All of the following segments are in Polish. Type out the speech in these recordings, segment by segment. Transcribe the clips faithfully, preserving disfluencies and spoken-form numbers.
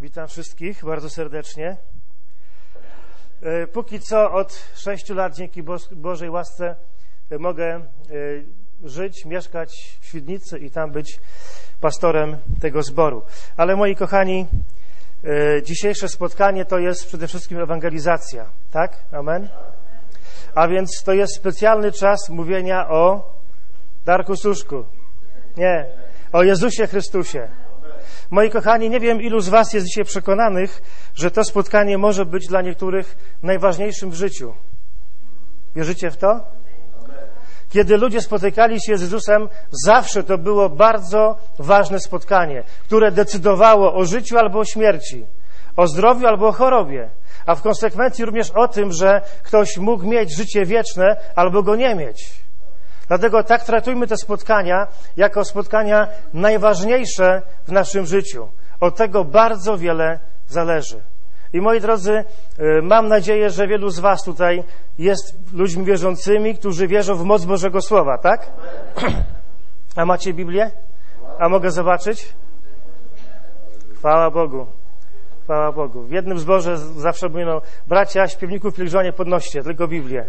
Witam wszystkich bardzo serdecznie. Póki co od sześciu lat dzięki Bożej łasce mogę żyć, mieszkać w Świdnicy i tam być pastorem tego zboru. Ale moi kochani, dzisiejsze spotkanie to jest przede wszystkim ewangelizacja. Tak? Amen? A więc to jest specjalny czas mówienia o Darku Suszku. Nie, o Jezusie Chrystusie. Moi kochani, nie wiem, ilu z was jest dzisiaj przekonanych, że to spotkanie może być dla niektórych najważniejszym w życiu. Wierzycie w to? Kiedy ludzie spotykali się z Jezusem, zawsze to było bardzo ważne spotkanie, które decydowało o życiu albo o śmierci, o zdrowiu albo o chorobie, a w konsekwencji również o tym, że ktoś mógł mieć życie wieczne albo go nie mieć. Dlatego tak traktujmy te spotkania jako spotkania najważniejsze w naszym życiu. Od tego bardzo wiele zależy. I moi drodzy, mam nadzieję, że wielu z was tutaj jest ludźmi wierzącymi, którzy wierzą w moc Bożego Słowa, tak? A macie Biblię? A mogę zobaczyć? Chwała Bogu. Chwała Bogu. W jednym zborze zawsze mówią, bracia, śpiewników, pielgrzymowie, podnoście, tylko Biblię.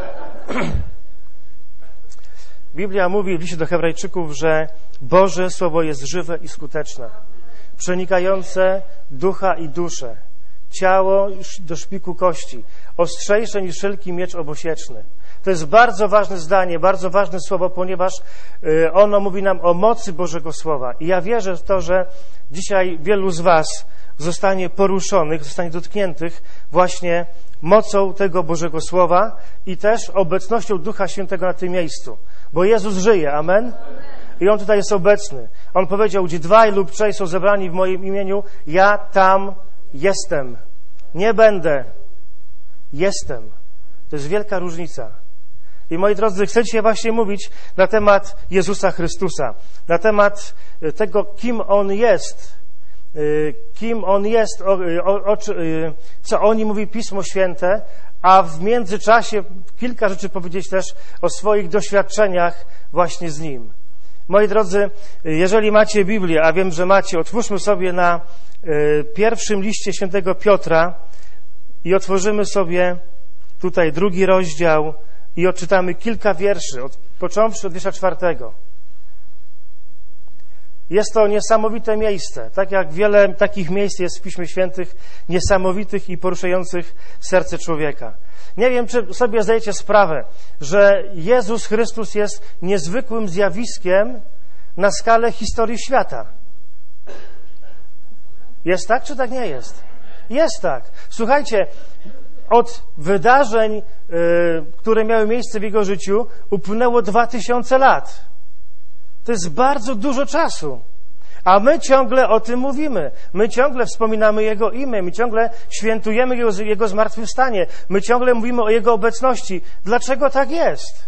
Biblia mówi w liście do Hebrajczyków, że Boże Słowo jest żywe i skuteczne, przenikające ducha i duszę, ciało do szpiku kości, ostrzejsze niż wszelki miecz obosieczny. To jest bardzo ważne zdanie, bardzo ważne słowo, ponieważ ono mówi nam o mocy Bożego Słowa. I ja wierzę w to, że dzisiaj wielu z was zostanie poruszonych, zostanie dotkniętych właśnie mocą tego Bożego Słowa i też obecnością Ducha Świętego na tym miejscu. Bo Jezus żyje, amen? I On tutaj jest obecny. On powiedział, gdzie dwaj lub trzej są zebrani w moim imieniu, ja tam jestem. Nie będę. Jestem. To jest wielka różnica. I moi drodzy, chcę dzisiaj właśnie mówić na temat Jezusa Chrystusa. Na temat tego, kim On jest. Kim On jest, o, o, o, co o Nim mówi Pismo Święte, a w międzyczasie kilka rzeczy powiedzieć też o swoich doświadczeniach właśnie z Nim. Moi drodzy, jeżeli macie Biblię, a wiem, że macie, otwórzmy sobie na y, pierwszym liście świętego Piotra i otworzymy sobie tutaj drugi rozdział i odczytamy kilka wierszy, od, począwszy od wiersza czwartego. Jest to niesamowite miejsce, tak jak wiele takich miejsc jest w Piśmie Świętych, niesamowitych i poruszających serce człowieka. Nie wiem, czy sobie zdajecie sprawę, że Jezus Chrystus jest niezwykłym zjawiskiem na skalę historii świata. Jest tak, czy tak nie jest? Jest tak. Słuchajcie, od wydarzeń, yy, które miały miejsce w Jego życiu, upłynęło dwa tysiące lat. To jest bardzo dużo czasu. A my ciągle o tym mówimy. My ciągle wspominamy Jego imię. My ciągle świętujemy Jego, Jego zmartwychwstanie. My ciągle mówimy o Jego obecności. Dlaczego tak jest?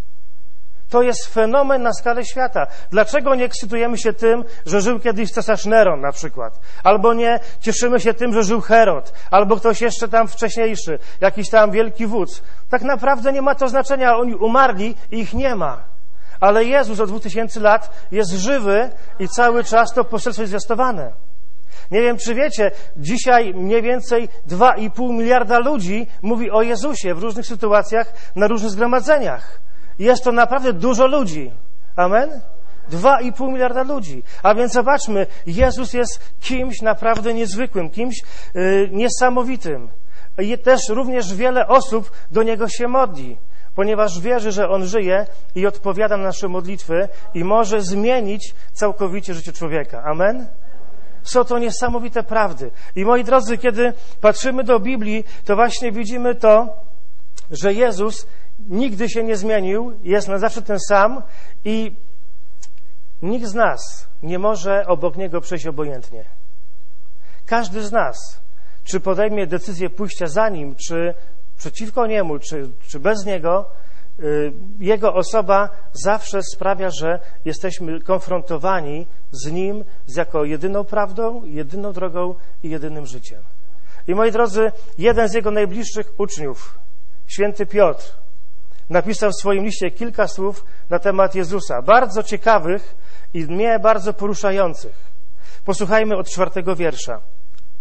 To jest fenomen na skalę świata. Dlaczego nie ekscytujemy się tym, że żył kiedyś cesarz Neron na przykład? Albo nie cieszymy się tym, że żył Herod? Albo ktoś jeszcze tam wcześniejszy, jakiś tam wielki wódz? Tak naprawdę nie ma to znaczenia. Oni umarli i ich nie ma. Ale Jezus od dwóch tysięcy lat jest żywy i cały czas to poselstwo jest zwiastowane. Nie wiem, czy wiecie, dzisiaj mniej więcej dwa i pół miliarda ludzi mówi o Jezusie w różnych sytuacjach, na różnych zgromadzeniach. Jest to naprawdę dużo ludzi. Amen? dwa i pół miliarda ludzi. A więc zobaczmy, Jezus jest kimś naprawdę niezwykłym, kimś yy, niesamowitym. I też również wiele osób do Niego się modli, ponieważ wierzy, że On żyje i odpowiada na nasze modlitwy i może zmienić całkowicie życie człowieka. Amen? Są to niesamowite prawdy. I moi drodzy, kiedy patrzymy do Biblii, to właśnie widzimy to, że Jezus nigdy się nie zmienił, jest na zawsze ten sam i nikt z nas nie może obok Niego przejść obojętnie. Każdy z nas, czy podejmie decyzję pójścia za Nim, czy przeciwko Niemu, czy, czy bez Niego, y, Jego osoba zawsze sprawia, że jesteśmy konfrontowani z Nim z jako jedyną prawdą, jedyną drogą i jedynym życiem. I moi drodzy, jeden z Jego najbliższych uczniów, święty Piotr, napisał w swoim liście kilka słów na temat Jezusa, bardzo ciekawych i mnie bardzo poruszających. Posłuchajmy od czwartego wiersza.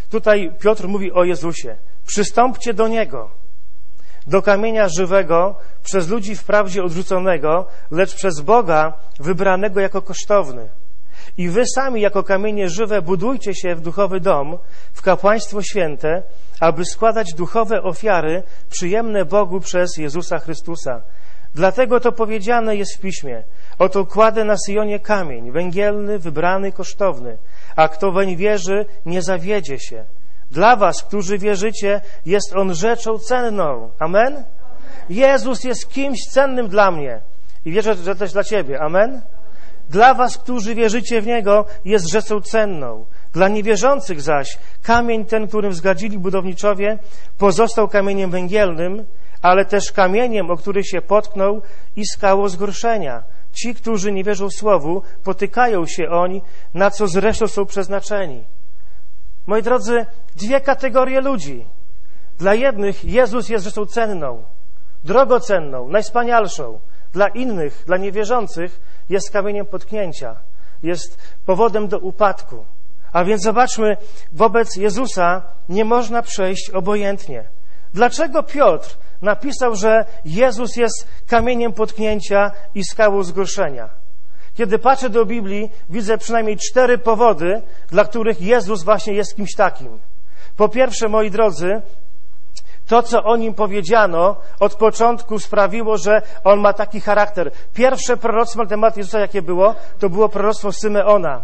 Tutaj Piotr mówi o Jezusie. Przystąpcie do Niego, do kamienia żywego, przez ludzi wprawdzie odrzuconego, lecz przez Boga wybranego jako kosztowny. I wy sami jako kamienie żywe budujcie się w duchowy dom, w kapłaństwo święte, aby składać duchowe ofiary przyjemne Bogu przez Jezusa Chrystusa. Dlatego to powiedziane jest w Piśmie. Oto kładę na Syjonie kamień, węgielny, wybrany, kosztowny, a kto weń wierzy, nie zawiedzie się. Dla was, którzy wierzycie, jest On rzeczą cenną. Amen? Jezus jest kimś cennym dla mnie i wierzę, że też dla ciebie. Amen? Dla was, którzy wierzycie w Niego, jest rzeczą cenną. Dla niewierzących zaś kamień ten, którym wzgadzili budowniczowie, pozostał kamieniem węgielnym, ale też kamieniem, o który się potknął i skałą zgorszenia. Ci, którzy nie wierzą Słowu, potykają się oń, na co zresztą są przeznaczeni. Moi drodzy, dwie kategorie ludzi. Dla jednych Jezus jest rzeczą cenną, drogocenną, najwspanialszą. Dla innych, dla niewierzących jest kamieniem potknięcia, jest powodem do upadku. A więc zobaczmy, wobec Jezusa nie można przejść obojętnie. Dlaczego Piotr napisał, że Jezus jest kamieniem potknięcia i skałą zgorszenia? Kiedy patrzę do Biblii, widzę przynajmniej cztery powody, dla których Jezus właśnie jest kimś takim. Po pierwsze, moi drodzy, to, co o Nim powiedziano od początku sprawiło, że On ma taki charakter. Pierwsze proroctwo na temat Jezusa, jakie było, to było proroctwo Symeona.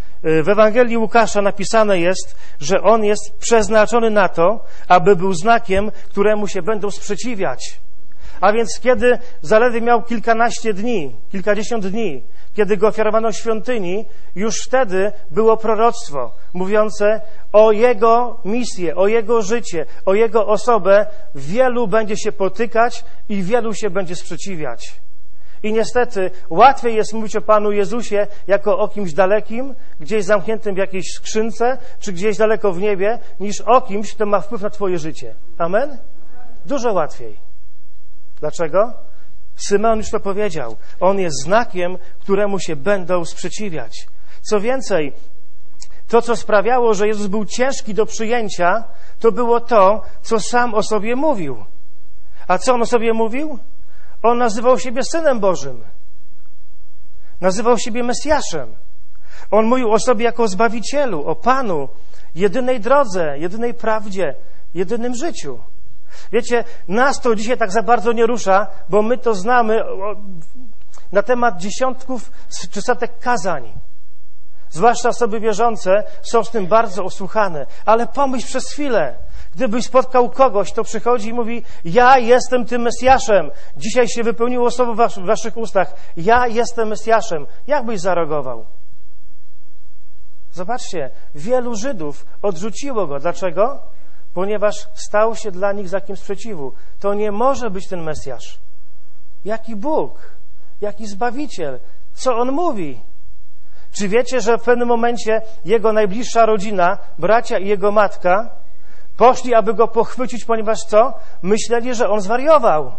W Ewangelii Łukasza napisane jest, że On jest przeznaczony na to, aby był znakiem, któremu się będą sprzeciwiać. A więc kiedy zaledwie miał kilkanaście dni, kilkadziesiąt dni, kiedy go ofiarowano w świątyni, już wtedy było proroctwo mówiące o Jego misję, o Jego życie, o Jego osobę. Wielu będzie się potykać i wielu się będzie sprzeciwiać. I niestety łatwiej jest mówić o Panu Jezusie jako o kimś dalekim, gdzieś zamkniętym w jakiejś skrzynce, czy gdzieś daleko w niebie, niż o kimś, kto ma wpływ na twoje życie. Amen? Dużo łatwiej. Dlaczego? Symeon już to powiedział. On jest znakiem, któremu się będą sprzeciwiać. Co więcej, to, co sprawiało, że Jezus był ciężki do przyjęcia, to było to, co sam o sobie mówił. A co on o sobie mówił? On nazywał siebie Synem Bożym. Nazywał siebie Mesjaszem. On mówił o sobie jako o Zbawicielu, o Panu, jedynej drodze, jedynej prawdzie, jedynym życiu. Wiecie, nas to dzisiaj tak za bardzo nie rusza, bo my to znamy na temat dziesiątków czy setek kazań. Zwłaszcza osoby wierzące są z tym bardzo osłuchane. Ale pomyśl przez chwilę, gdybyś spotkał kogoś, kto przychodzi i mówi: ja jestem tym Mesjaszem. Dzisiaj się wypełniło słowo w waszych ustach. Ja jestem Mesjaszem. Jak byś zareagował? Zobaczcie, wielu Żydów odrzuciło go. Dlaczego? Ponieważ stał się dla nich znakiem sprzeciwu. To nie może być ten Mesjasz. Jaki Bóg? Jaki Zbawiciel? Co On mówi? Czy wiecie, że w pewnym momencie jego najbliższa rodzina, bracia i jego matka, poszli, aby go pochwycić, ponieważ co? Myśleli, że on zwariował.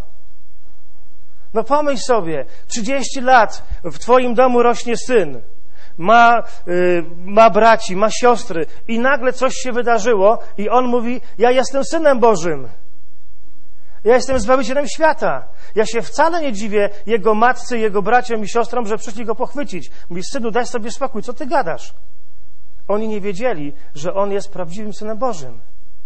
No pomyśl sobie, trzydzieści lat w twoim domu rośnie syn, ma, yy, ma braci, ma siostry i nagle coś się wydarzyło i on mówi: ja jestem Synem Bożym. Ja jestem Zbawicielem świata. Ja się wcale nie dziwię jego matce, jego braciom i siostrom, że przyszli go pochwycić. Mówi: synu, daj sobie spokój, co ty gadasz? Oni nie wiedzieli, że on jest prawdziwym Synem Bożym.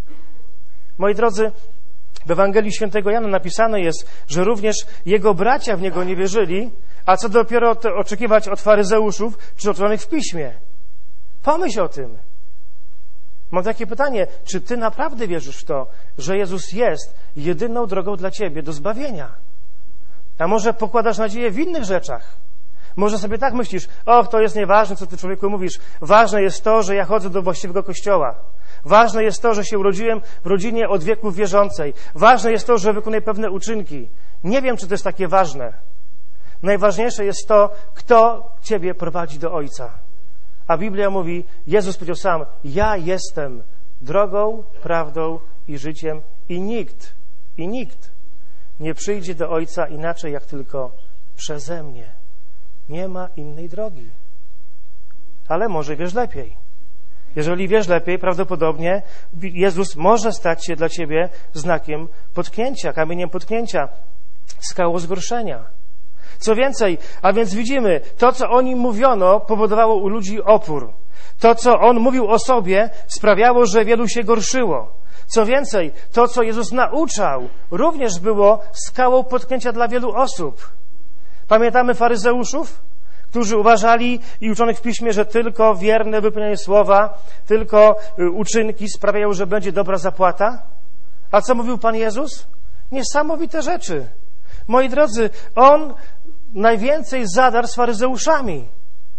Moi drodzy, w Ewangelii Świętego Jana napisane jest, że również jego bracia w niego nie wierzyli, a co dopiero oczekiwać od faryzeuszów czy uczonych w Piśmie. Pomyśl o tym. Mam takie pytanie, czy ty naprawdę wierzysz w to, że Jezus jest jedyną drogą dla ciebie do zbawienia? A może pokładasz nadzieję w innych rzeczach? Może sobie tak myślisz: och, to jest nieważne, co ty, człowieku, mówisz. Ważne jest to, że ja chodzę do właściwego kościoła. Ważne jest to, że się urodziłem w rodzinie od wieków wierzącej. Ważne jest to, że wykonuję pewne uczynki. Nie wiem, czy to jest takie ważne. Najważniejsze jest to, kto ciebie prowadzi do Ojca. A Biblia mówi, Jezus powiedział sam: ja jestem drogą, prawdą i życiem i nikt, i nikt nie przyjdzie do Ojca inaczej, jak tylko przeze mnie. Nie ma innej drogi. Ale może wiesz lepiej. Jeżeli wiesz lepiej, prawdopodobnie Jezus może stać się dla ciebie znakiem potknięcia, kamieniem potknięcia, skałą zgorszenia. Co więcej, a więc widzimy, to, co o nim mówiono, powodowało u ludzi opór. To, co on mówił o sobie, sprawiało, że wielu się gorszyło. Co więcej, to, co Jezus nauczał, również było skałą potknięcia dla wielu osób. Pamiętamy faryzeuszów, którzy uważali i uczonych w Piśmie, że tylko wierne wypełnianie słowa, tylko uczynki sprawiają, że będzie dobra zapłata? A co mówił Pan Jezus? Niesamowite rzeczy. Moi drodzy, On najwięcej zadarł z faryzeuszami.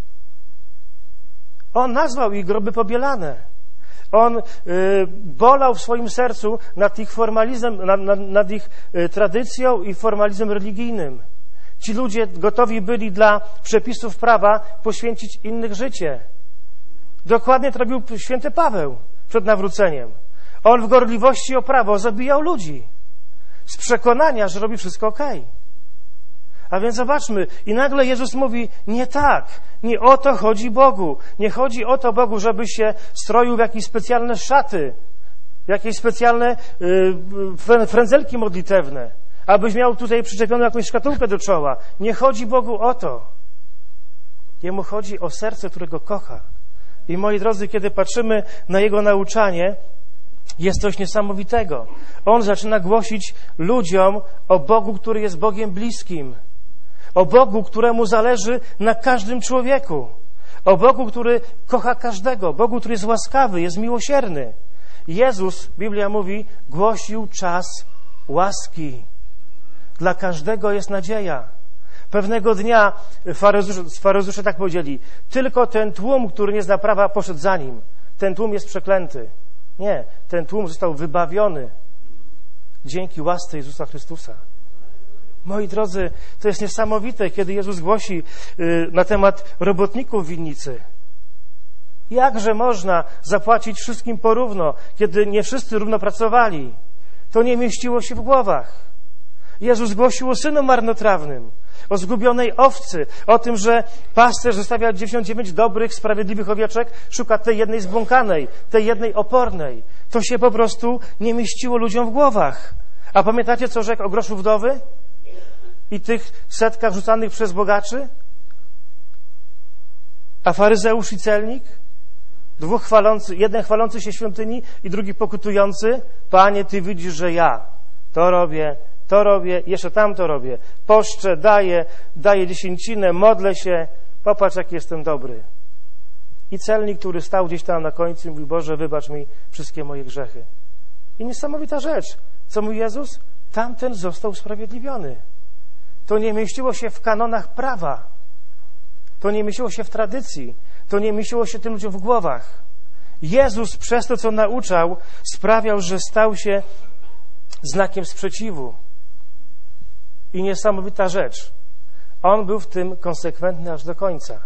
On nazwał ich groby pobielane. On y, bolał w swoim sercu nad ich formalizmem, nad, nad, nad ich y, tradycją i formalizmem religijnym. Ci ludzie gotowi byli dla przepisów prawa poświęcić innych życie. Dokładnie to robił święty Paweł przed nawróceniem. On w gorliwości o prawo zabijał ludzi z przekonania, że robi wszystko okej. A więc zobaczmy, i nagle Jezus mówi, nie tak, nie o to chodzi Bogu. Nie chodzi o to Bogu, żeby się stroił w jakieś specjalne szaty, jakieś specjalne yy, frędzelki modlitewne, abyś miał tutaj przyczepioną jakąś szkatułkę do czoła. Nie chodzi Bogu o to. Jemu chodzi o serce, którego kocha. I moi drodzy, kiedy patrzymy na Jego nauczanie, jest coś niesamowitego. On zaczyna głosić ludziom o Bogu, który jest Bogiem bliskim. O Bogu, któremu zależy na każdym człowieku. O Bogu, który kocha każdego. Bogu, który jest łaskawy, jest miłosierny. Jezus, Biblia mówi, głosił czas łaski. Dla każdego jest nadzieja. Pewnego dnia faryzeusze, faryzeusze tak powiedzieli, tylko ten tłum, który nie zna prawa, poszedł za nim. Ten tłum jest przeklęty. Nie, ten tłum został wybawiony dzięki łasce Jezusa Chrystusa. Moi drodzy, to jest niesamowite, kiedy Jezus głosi na temat robotników winnicy. Jakże można zapłacić wszystkim porówno, kiedy nie wszyscy równo pracowali? To nie mieściło się w głowach. Jezus głosił o synu marnotrawnym, o zgubionej owcy, o tym, że pasterz zostawia dziewięćdziesiąt dziewięć dobrych, sprawiedliwych owieczek, szuka tej jednej zbłąkanej, tej jednej opornej. To się po prostu nie mieściło ludziom w głowach. A pamiętacie, co rzekł o groszu wdowy i tych setkach rzucanych przez bogaczy? A faryzeusz i celnik? Dwóch chwalący, jeden chwalący się świątyni i drugi pokutujący. Panie, Ty widzisz, że ja to robię, to robię, jeszcze tamto robię. Poszczę, daję, daję dziesięcinę, modlę się. Popatrz, jaki jestem dobry. I celnik, który stał gdzieś tam na końcu, mówi, Boże, wybacz mi wszystkie moje grzechy. I niesamowita rzecz. Co mówi Jezus? Tamten został usprawiedliwiony. To nie mieściło się w kanonach prawa. To nie mieściło się w tradycji. To nie mieściło się tym ludziom w głowach. Jezus przez to, co nauczał, sprawiał, że stał się znakiem sprzeciwu. I niesamowita rzecz. On był w tym konsekwentny aż do końca.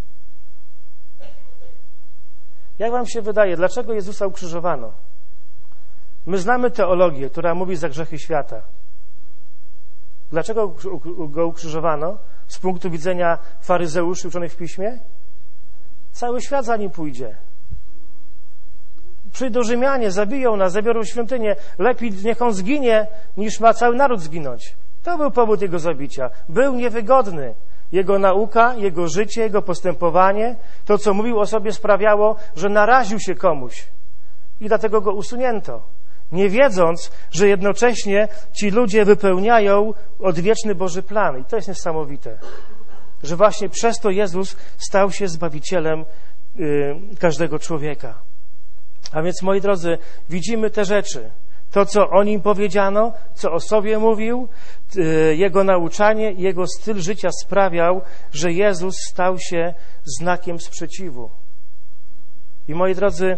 Jak wam się wydaje, dlaczego Jezusa ukrzyżowano? My znamy teologię, która mówi za grzechy świata. Dlaczego go ukrzyżowano? Z punktu widzenia faryzeuszy uczonych w Piśmie? Cały świat za nim pójdzie. Przyjdą Rzymianie, zabiją nas, zabiorą świątynię. Lepiej niech on zginie, niż ma cały naród zginąć. To był powód jego zabicia. Był niewygodny. Jego nauka, jego życie, jego postępowanie, to, co mówił o sobie, sprawiało, że naraził się komuś. I dlatego go usunięto. Nie wiedząc, że jednocześnie ci ludzie wypełniają odwieczny Boży plan. I to jest niesamowite. Że właśnie przez to Jezus stał się Zbawicielem yy, każdego człowieka. A więc, moi drodzy, widzimy te rzeczy. To, co o nim powiedziano, co o sobie mówił, yy, jego nauczanie, jego styl życia sprawiał, że Jezus stał się znakiem sprzeciwu. I, moi drodzy,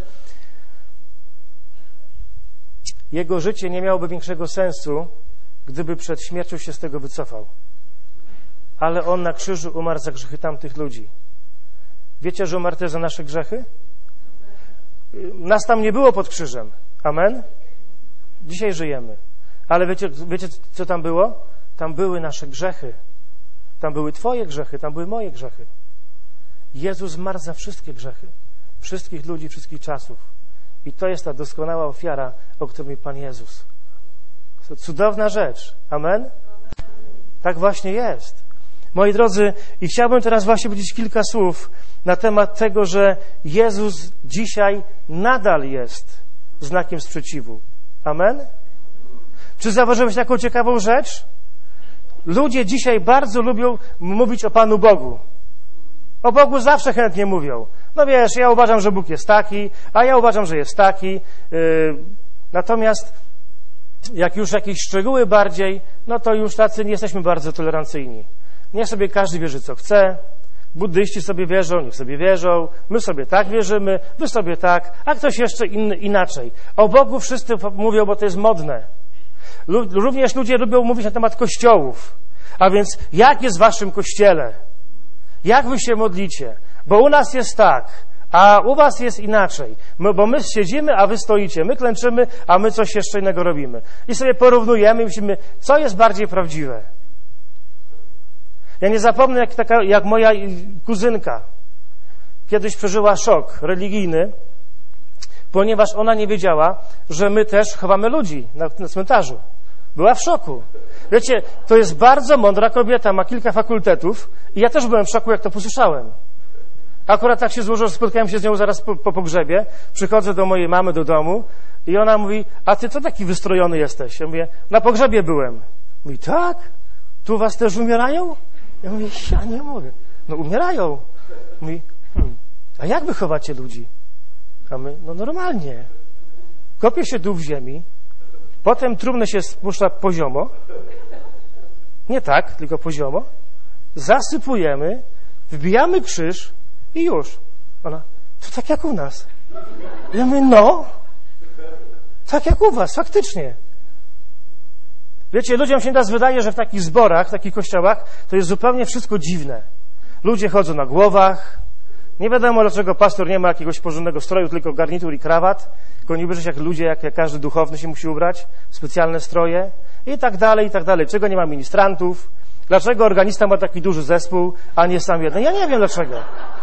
jego życie nie miałoby większego sensu, gdyby przed śmiercią się z tego wycofał. Ale on na krzyżu umarł za grzechy tamtych ludzi. Wiecie, że umarł też za nasze grzechy? Nas tam nie było pod krzyżem. Amen? Dzisiaj żyjemy. Ale wiecie, wiecie, co tam było? Tam były nasze grzechy. Tam były twoje grzechy, tam były moje grzechy. Jezus zmarł za wszystkie grzechy. Wszystkich ludzi, wszystkich czasów. I to jest ta doskonała ofiara, o której mówi Pan Jezus. To cudowna rzecz. Amen? Tak właśnie jest. Moi drodzy, i chciałbym teraz właśnie powiedzieć kilka słów na temat tego, że Jezus dzisiaj nadal jest znakiem sprzeciwu. Amen? Czy zauważyłeś taką ciekawą rzecz? Ludzie dzisiaj bardzo lubią mówić o Panu Bogu. O Bogu zawsze chętnie mówią. No wiesz, ja uważam, że Bóg jest taki, a ja uważam, że jest taki. Yy, natomiast jak już jakieś szczegóły bardziej, no to już tacy nie jesteśmy bardzo tolerancyjni. Niech sobie każdy wierzy, co chce. Buddyści sobie wierzą, niech sobie wierzą. My sobie tak wierzymy, wy sobie tak, a ktoś jeszcze inny inaczej. O Bogu wszyscy mówią, bo to jest modne. Również ludzie lubią mówić na temat kościołów. A więc jak jest w waszym kościele? Jak wy się modlicie? Bo u nas jest tak, a u was jest inaczej. My, bo my siedzimy, a wy stoicie. My klęczymy, a my coś jeszcze innego robimy. I sobie porównujemy i myślimy, co jest bardziej prawdziwe. Ja nie zapomnę, jak, taka, jak moja kuzynka kiedyś przeżyła szok religijny, ponieważ ona nie wiedziała, że my też chowamy ludzi na, na cmentarzu. Była w szoku. Wiecie, to jest bardzo mądra kobieta, ma kilka fakultetów i ja też byłem w szoku, jak to posłyszałem. Akurat tak się złożyło, że spotkałem się z nią zaraz po, po pogrzebie, przychodzę do mojej mamy do domu i ona mówi, a ty co taki wystrojony jesteś? Ja mówię, na pogrzebie byłem. Mówi, tak? Tu was też umierają? Ja mówię, ja nie mogę. No umierają. Mówi, hmm, a jak wy chowacie ludzi? A my, no normalnie. Kopie się dół w ziemi, potem trumnę się spuszcza poziomo. Nie tak, tylko poziomo. Zasypujemy, wbijamy krzyż i już. Ona, to tak jak u nas. Ja mówię, no, tak jak u was, faktycznie. Wiecie, ludziom się teraz wydaje, że w takich zborach, w takich kościołach to jest zupełnie wszystko dziwne. Ludzie chodzą na głowach. Nie wiadomo, dlaczego pastor nie ma jakiegoś porządnego stroju, tylko garnitur i krawat. Tylko nie ubierze jak ludzie, jak, jak każdy duchowny się musi ubrać. Specjalne stroje. I tak dalej, i tak dalej. Czego nie ma ministrantów? Dlaczego organista ma taki duży zespół, a nie sam jeden? Ja nie wiem dlaczego.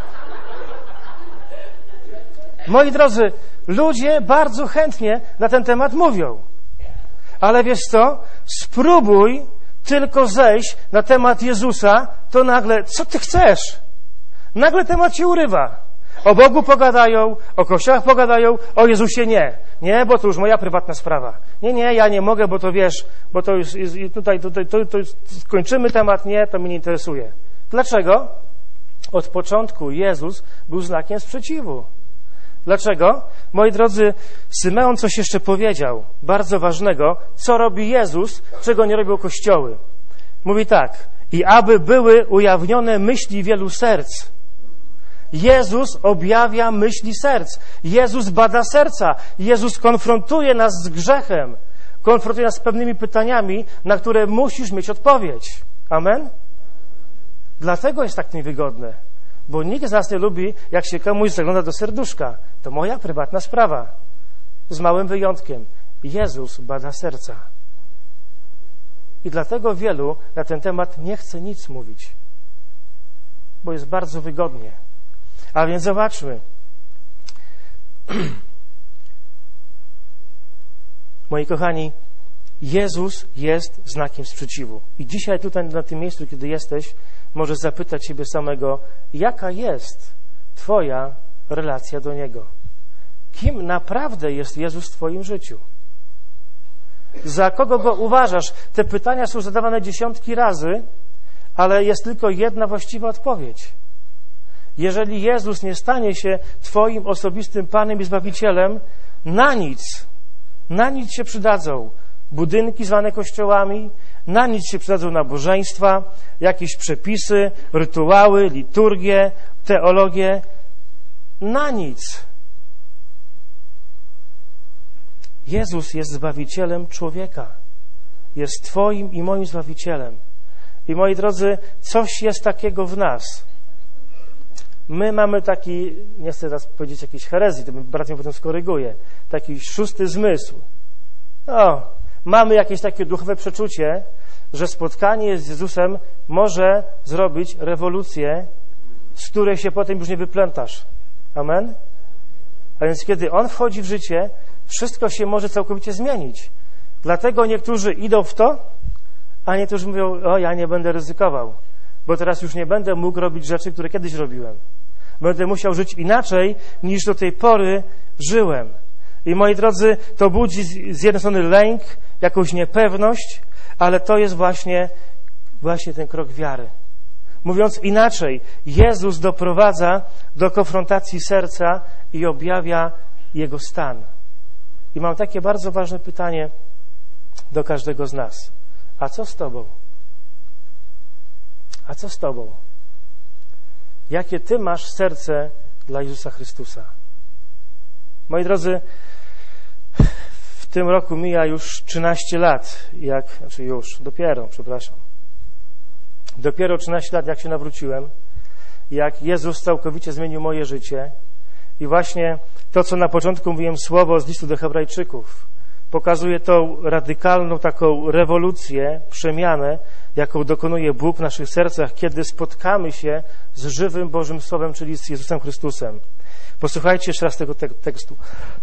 Moi drodzy, ludzie bardzo chętnie na ten temat mówią. Ale wiesz co? Spróbuj tylko zejść na temat Jezusa, to nagle, co ty chcesz? Nagle temat się urywa. O Bogu pogadają, o kościołach pogadają, o Jezusie nie. Nie, bo to już moja prywatna sprawa. Nie, nie, ja nie mogę, bo to wiesz, bo to już jest, tutaj, tutaj to, to skończymy temat, nie, to mnie nie interesuje. Dlaczego? Od początku Jezus był znakiem sprzeciwu. Dlaczego? Moi drodzy, Symeon coś jeszcze powiedział, bardzo ważnego, co robi Jezus, czego nie robią kościoły. Mówi tak, i aby były ujawnione myśli wielu serc. Jezus objawia myśli serc. Jezus bada serca. Jezus konfrontuje nas z grzechem. Konfrontuje nas z pewnymi pytaniami, na które musisz mieć odpowiedź. Amen? Dlatego jest tak niewygodne. Bo nikt z nas nie lubi, jak się komuś zagląda do serduszka. To moja prywatna sprawa. Z małym wyjątkiem. Jezus bada serca. I dlatego wielu na ten temat nie chce nic mówić. Bo jest bardzo wygodnie. A więc zobaczmy. Moi kochani, Jezus jest znakiem sprzeciwu. I dzisiaj tutaj na tym miejscu, kiedy jesteś, możesz zapytać siebie samego, jaka jest Twoja relacja do Niego? Kim naprawdę jest Jezus w Twoim życiu? Za kogo Go uważasz? Te pytania są zadawane dziesiątki razy, ale jest tylko jedna właściwa odpowiedź. Jeżeli Jezus nie stanie się Twoim osobistym Panem i Zbawicielem, na nic, na nic się przydadzą budynki zwane kościołami, na nic się przydadzą nabożeństwa, jakieś przepisy, rytuały, liturgie, teologię. Na nic. Jezus jest Zbawicielem człowieka. Jest Twoim i moim Zbawicielem. I moi drodzy, coś jest takiego w nas. My mamy taki, nie chcę teraz powiedzieć jakiejś herezji, to brat mnie potem skoryguje, taki szósty zmysł. No, mamy jakieś takie duchowe przeczucie, że spotkanie z Jezusem może zrobić rewolucję, z której się potem już nie wyplątasz. Amen? A więc kiedy On wchodzi w życie, wszystko się może całkowicie zmienić. Dlatego niektórzy idą w to, a niektórzy mówią, o ja nie będę ryzykował, bo teraz już nie będę mógł robić rzeczy, które kiedyś robiłem. Będę musiał żyć inaczej, niż do tej pory żyłem. I moi drodzy, to budzi z jednej strony lęk, jakąś niepewność, ale to jest właśnie, właśnie ten krok wiary. Mówiąc inaczej, Jezus doprowadza do konfrontacji serca i objawia jego stan. I mam takie bardzo ważne pytanie do każdego z nas. A co z Tobą? A co z Tobą? Jakie Ty masz serce dla Jezusa Chrystusa? Moi drodzy, w tym roku mija już trzynaście lat, jak, znaczy już, dopiero, przepraszam. Dopiero trzynaście lat, jak się nawróciłem, jak Jezus całkowicie zmienił moje życie i właśnie to, co na początku mówiłem, słowo z listu do Hebrajczyków, pokazuje tą radykalną taką rewolucję, przemianę, jaką dokonuje Bóg w naszych sercach, kiedy spotkamy się z żywym Bożym Słowem, czyli z Jezusem Chrystusem. Posłuchajcie jeszcze raz tego tekstu.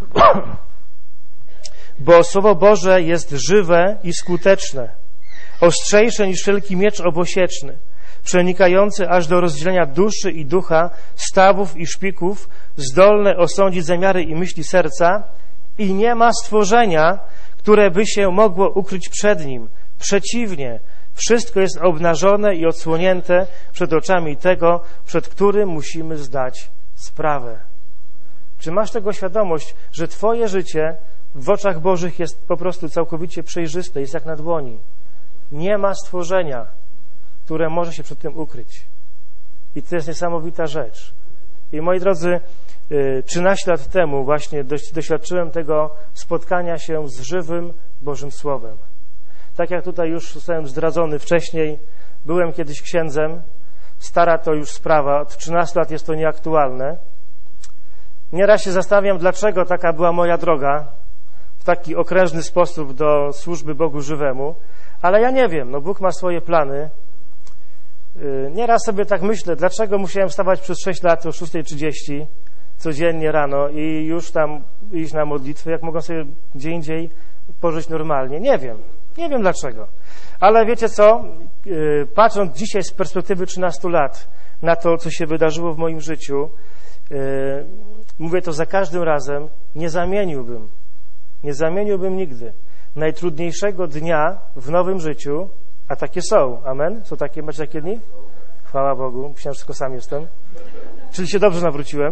Bo Słowo Boże jest żywe i skuteczne, ostrzejsze niż wszelki miecz obosieczny, przenikający aż do rozdzielenia duszy i ducha, stawów i szpików, zdolne osądzić zamiary i myśli serca i nie ma stworzenia, które by się mogło ukryć przed Nim. Przeciwnie, wszystko jest obnażone i odsłonięte przed oczami tego, przed którym musimy zdać sprawę. Czy masz tego świadomość, że Twoje życie w oczach Bożych jest po prostu całkowicie przejrzyste, jest jak na dłoni? Nie ma stworzenia, które może się przed tym ukryć. I to jest niesamowita rzecz. I moi drodzy, trzynaście lat temu właśnie doświadczyłem tego spotkania się z żywym Bożym Słowem. Tak jak tutaj już zostałem zdradzony wcześniej, byłem kiedyś księdzem, stara to już sprawa, od trzynastu lat jest to nieaktualne. Nieraz się zastanawiam, dlaczego taka była moja droga, w taki okrężny sposób do służby Bogu żywemu, ale ja nie wiem, no Bóg ma swoje plany. Nieraz sobie tak myślę, dlaczego musiałem wstawać przez sześć lat o szósta trzydzieści codziennie rano i już tam iść na modlitwę, jak mogą sobie gdzie indziej pożyć normalnie. Nie wiem, nie wiem dlaczego. Ale wiecie co, patrząc dzisiaj z perspektywy trzynastu lat na to, co się wydarzyło w moim życiu, mówię to za każdym razem, nie zamieniłbym, nie zamieniłbym nigdy najtrudniejszego dnia w nowym życiu, a takie są, amen? Są takie, macie takie dni? Chwała Bogu, myślałem, że tylko sam jestem. Czyli się dobrze nawróciłem.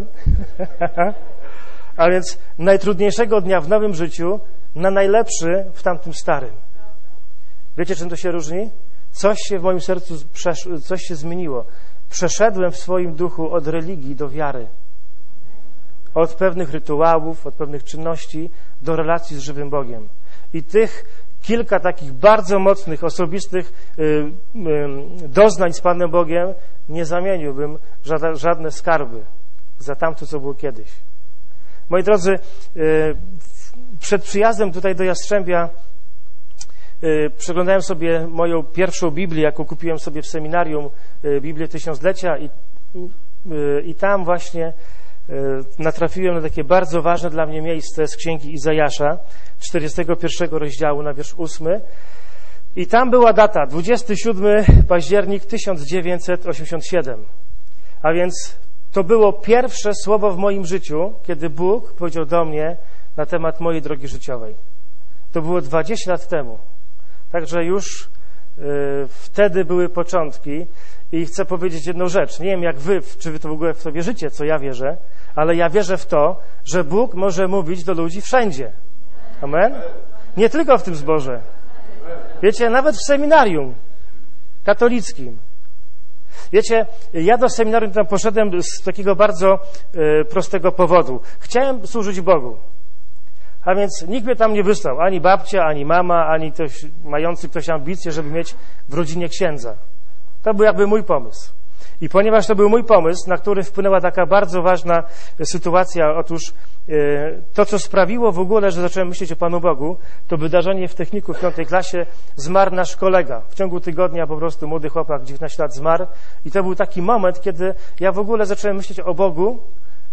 A więc najtrudniejszego dnia w nowym życiu na najlepszy w tamtym starym. Wiecie, czym to się różni? Coś się w moim sercu, coś się zmieniło. Przeszedłem w swoim duchu od religii do wiary. Od pewnych rytuałów, od pewnych czynności do relacji z żywym Bogiem. I tych kilka takich bardzo mocnych, osobistych y, y, doznań z Panem Bogiem nie zamieniłbym żadne, żadne skarby za tamto, co było kiedyś. Moi drodzy, y, przed przyjazdem tutaj do Jastrzębia y, przeglądałem sobie moją pierwszą Biblię, jaką kupiłem sobie w seminarium, y, Biblię Tysiąclecia i, y, i tam właśnie natrafiłem na takie bardzo ważne dla mnie miejsce z Księgi Izajasza, czterdziestego pierwszego rozdziału na wiersz ósmy. I tam była data, dwudziestego siódmego października tysiąc dziewięćset osiemdziesiątego siódmego. A więc to było pierwsze słowo w moim życiu, kiedy Bóg powiedział do mnie na temat mojej drogi życiowej. To było dwadzieścia lat temu. Także już y, wtedy były początki. I chcę powiedzieć jedną rzecz. Nie wiem jak wy, czy wy to w ogóle w to wierzycie, co ja wierzę, ale ja wierzę w to, że Bóg może mówić do ludzi wszędzie. Amen? Nie tylko w tym zborze. Wiecie, nawet w seminarium katolickim. Wiecie, ja do seminarium tam poszedłem z takiego bardzo y, prostego powodu. Chciałem służyć Bogu. A więc nikt mnie tam nie wysłał. Ani babcia, ani mama, ani ktoś mający ktoś ambicje, żeby mieć w rodzinie księdza. To był jakby mój pomysł. I ponieważ to był mój pomysł, na który wpłynęła taka bardzo ważna sytuacja, otóż to, co sprawiło w ogóle, że zacząłem myśleć o Panu Bogu, to wydarzenie w techniku w piątej klasie, zmarł nasz kolega. W ciągu tygodnia po prostu młody chłopak, dziewiętnaście lat, zmarł. I to był taki moment, kiedy ja w ogóle zacząłem myśleć o Bogu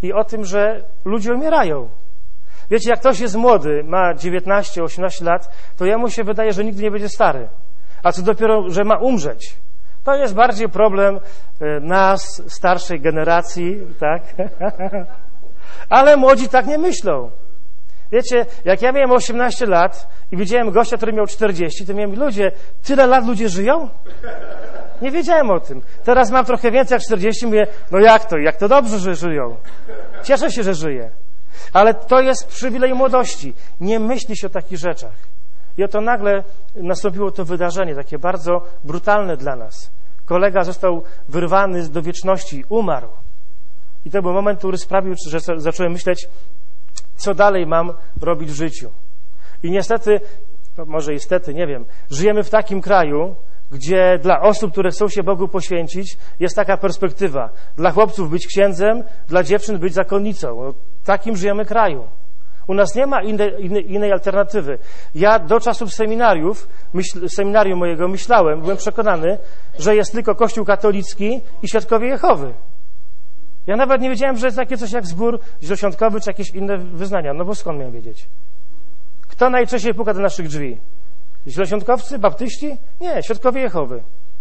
i o tym, że ludzie umierają. Wiecie, jak ktoś jest młody, ma dziewiętnaście, osiemnaście lat, to jemu się wydaje, że nigdy nie będzie stary. A co dopiero, że ma umrzeć. To jest bardziej problem nas, starszej generacji, tak? Ale młodzi tak nie myślą. Wiecie, jak ja miałem osiemnaście lat i widziałem gościa, który miał czterdzieści, to miałem, ludzie, tyle lat ludzie żyją? Nie wiedziałem o tym. Teraz mam trochę więcej jak czterdzieści, mówię, no jak to, jak to dobrze, że żyją. Cieszę się, że żyję. Ale to jest przywilej młodości. Nie myśli się o takich rzeczach. I oto nagle nastąpiło to wydarzenie, takie bardzo brutalne dla nas. Kolega został wyrwany do wieczności, umarł. I to był moment, który sprawił, że zacząłem myśleć, co dalej mam robić w życiu. I niestety, no może niestety, nie wiem, żyjemy w takim kraju, gdzie dla osób, które chcą się Bogu poświęcić, jest taka perspektywa. Dla chłopców być księdzem, dla dziewczyn być zakonnicą. No, w takim żyjemy kraju. U nas nie ma innej, innej, innej alternatywy. Ja do czasów seminariów, myśl, seminarium mojego myślałem, byłem przekonany, że jest tylko Kościół katolicki i Świadkowie Jehowy. Ja nawet nie wiedziałem, że jest takie coś jak zbór zieloświątkowy czy jakieś inne wyznania. No bo skąd miałem wiedzieć? Kto najczęściej puka do naszych drzwi? Zieloświątkowcy? Baptyści? Nie, Świadkowie Jehowy.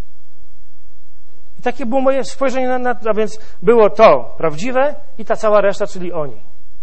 I takie było moje spojrzenie na, na a więc było to prawdziwe i ta cała reszta, czyli oni.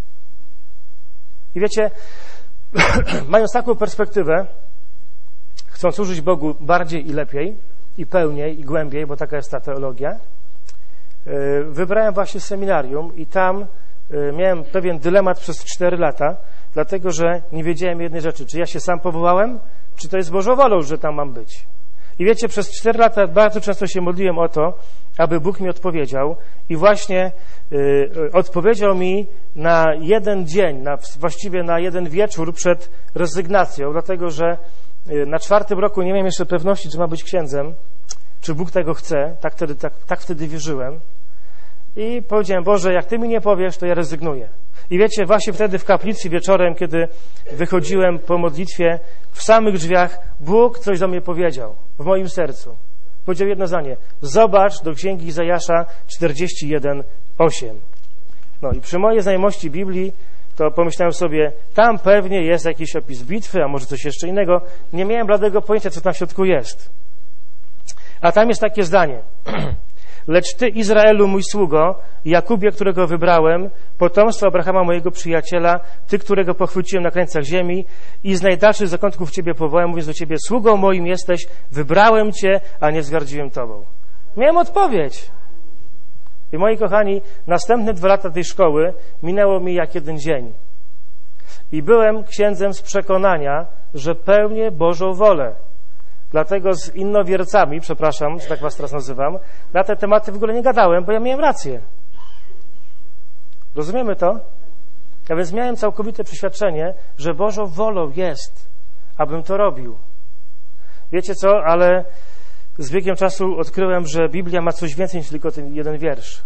I wiecie, mając taką perspektywę, chcąc służyć Bogu bardziej i lepiej, i pełniej, i głębiej, bo taka jest ta teologia, wybrałem właśnie seminarium i tam miałem pewien dylemat przez cztery lata, dlatego że nie wiedziałem jednej rzeczy, czy ja się sam powołałem, czy to jest Bożą wolą, że tam mam być. I wiecie, przez cztery lata bardzo często się modliłem o to, aby Bóg mi odpowiedział i właśnie y, odpowiedział mi na jeden dzień, na, właściwie na jeden wieczór przed rezygnacją, dlatego że y, na czwartym roku nie miałem jeszcze pewności, czy ma być księdzem, czy Bóg tego chce, tak wtedy, tak, tak wtedy wierzyłem i powiedziałem, Boże, jak Ty mi nie powiesz, to ja rezygnuję. I wiecie, właśnie wtedy w kaplicy wieczorem, kiedy wychodziłem po modlitwie, w samych drzwiach Bóg coś do mnie powiedział, w moim sercu. Powiedział jedno zdanie, zobacz do Księgi Izajasza czterdzieści jeden, osiem. No i przy mojej znajomości Biblii, to pomyślałem sobie, tam pewnie jest jakiś opis bitwy, a może coś jeszcze innego. Nie miałem bladego pojęcia, co tam w środku jest. A tam jest takie zdanie. Lecz Ty, Izraelu, mój sługo, Jakubie, którego wybrałem, potomstwo Abrahama, mojego przyjaciela, Ty, którego pochwyciłem na krańcach ziemi i z najdalszych zakątków Ciebie powołałem, mówiąc do Ciebie, sługą moim jesteś, wybrałem Cię, a nie wzgardziłem Tobą. Miałem odpowiedź. I moi kochani, następne dwa lata tej szkoły minęło mi jak jeden dzień. I byłem księdzem z przekonania, że pełnię Bożą wolę. Dlatego z innowiercami, przepraszam, że tak was teraz nazywam, na te tematy w ogóle nie gadałem, bo ja miałem rację. Rozumiemy to? A więc miałem całkowite przeświadczenie, że Bożą wolą jest, abym to robił. Wiecie co, ale z biegiem czasu odkryłem, że Biblia ma coś więcej niż tylko ten jeden wiersz.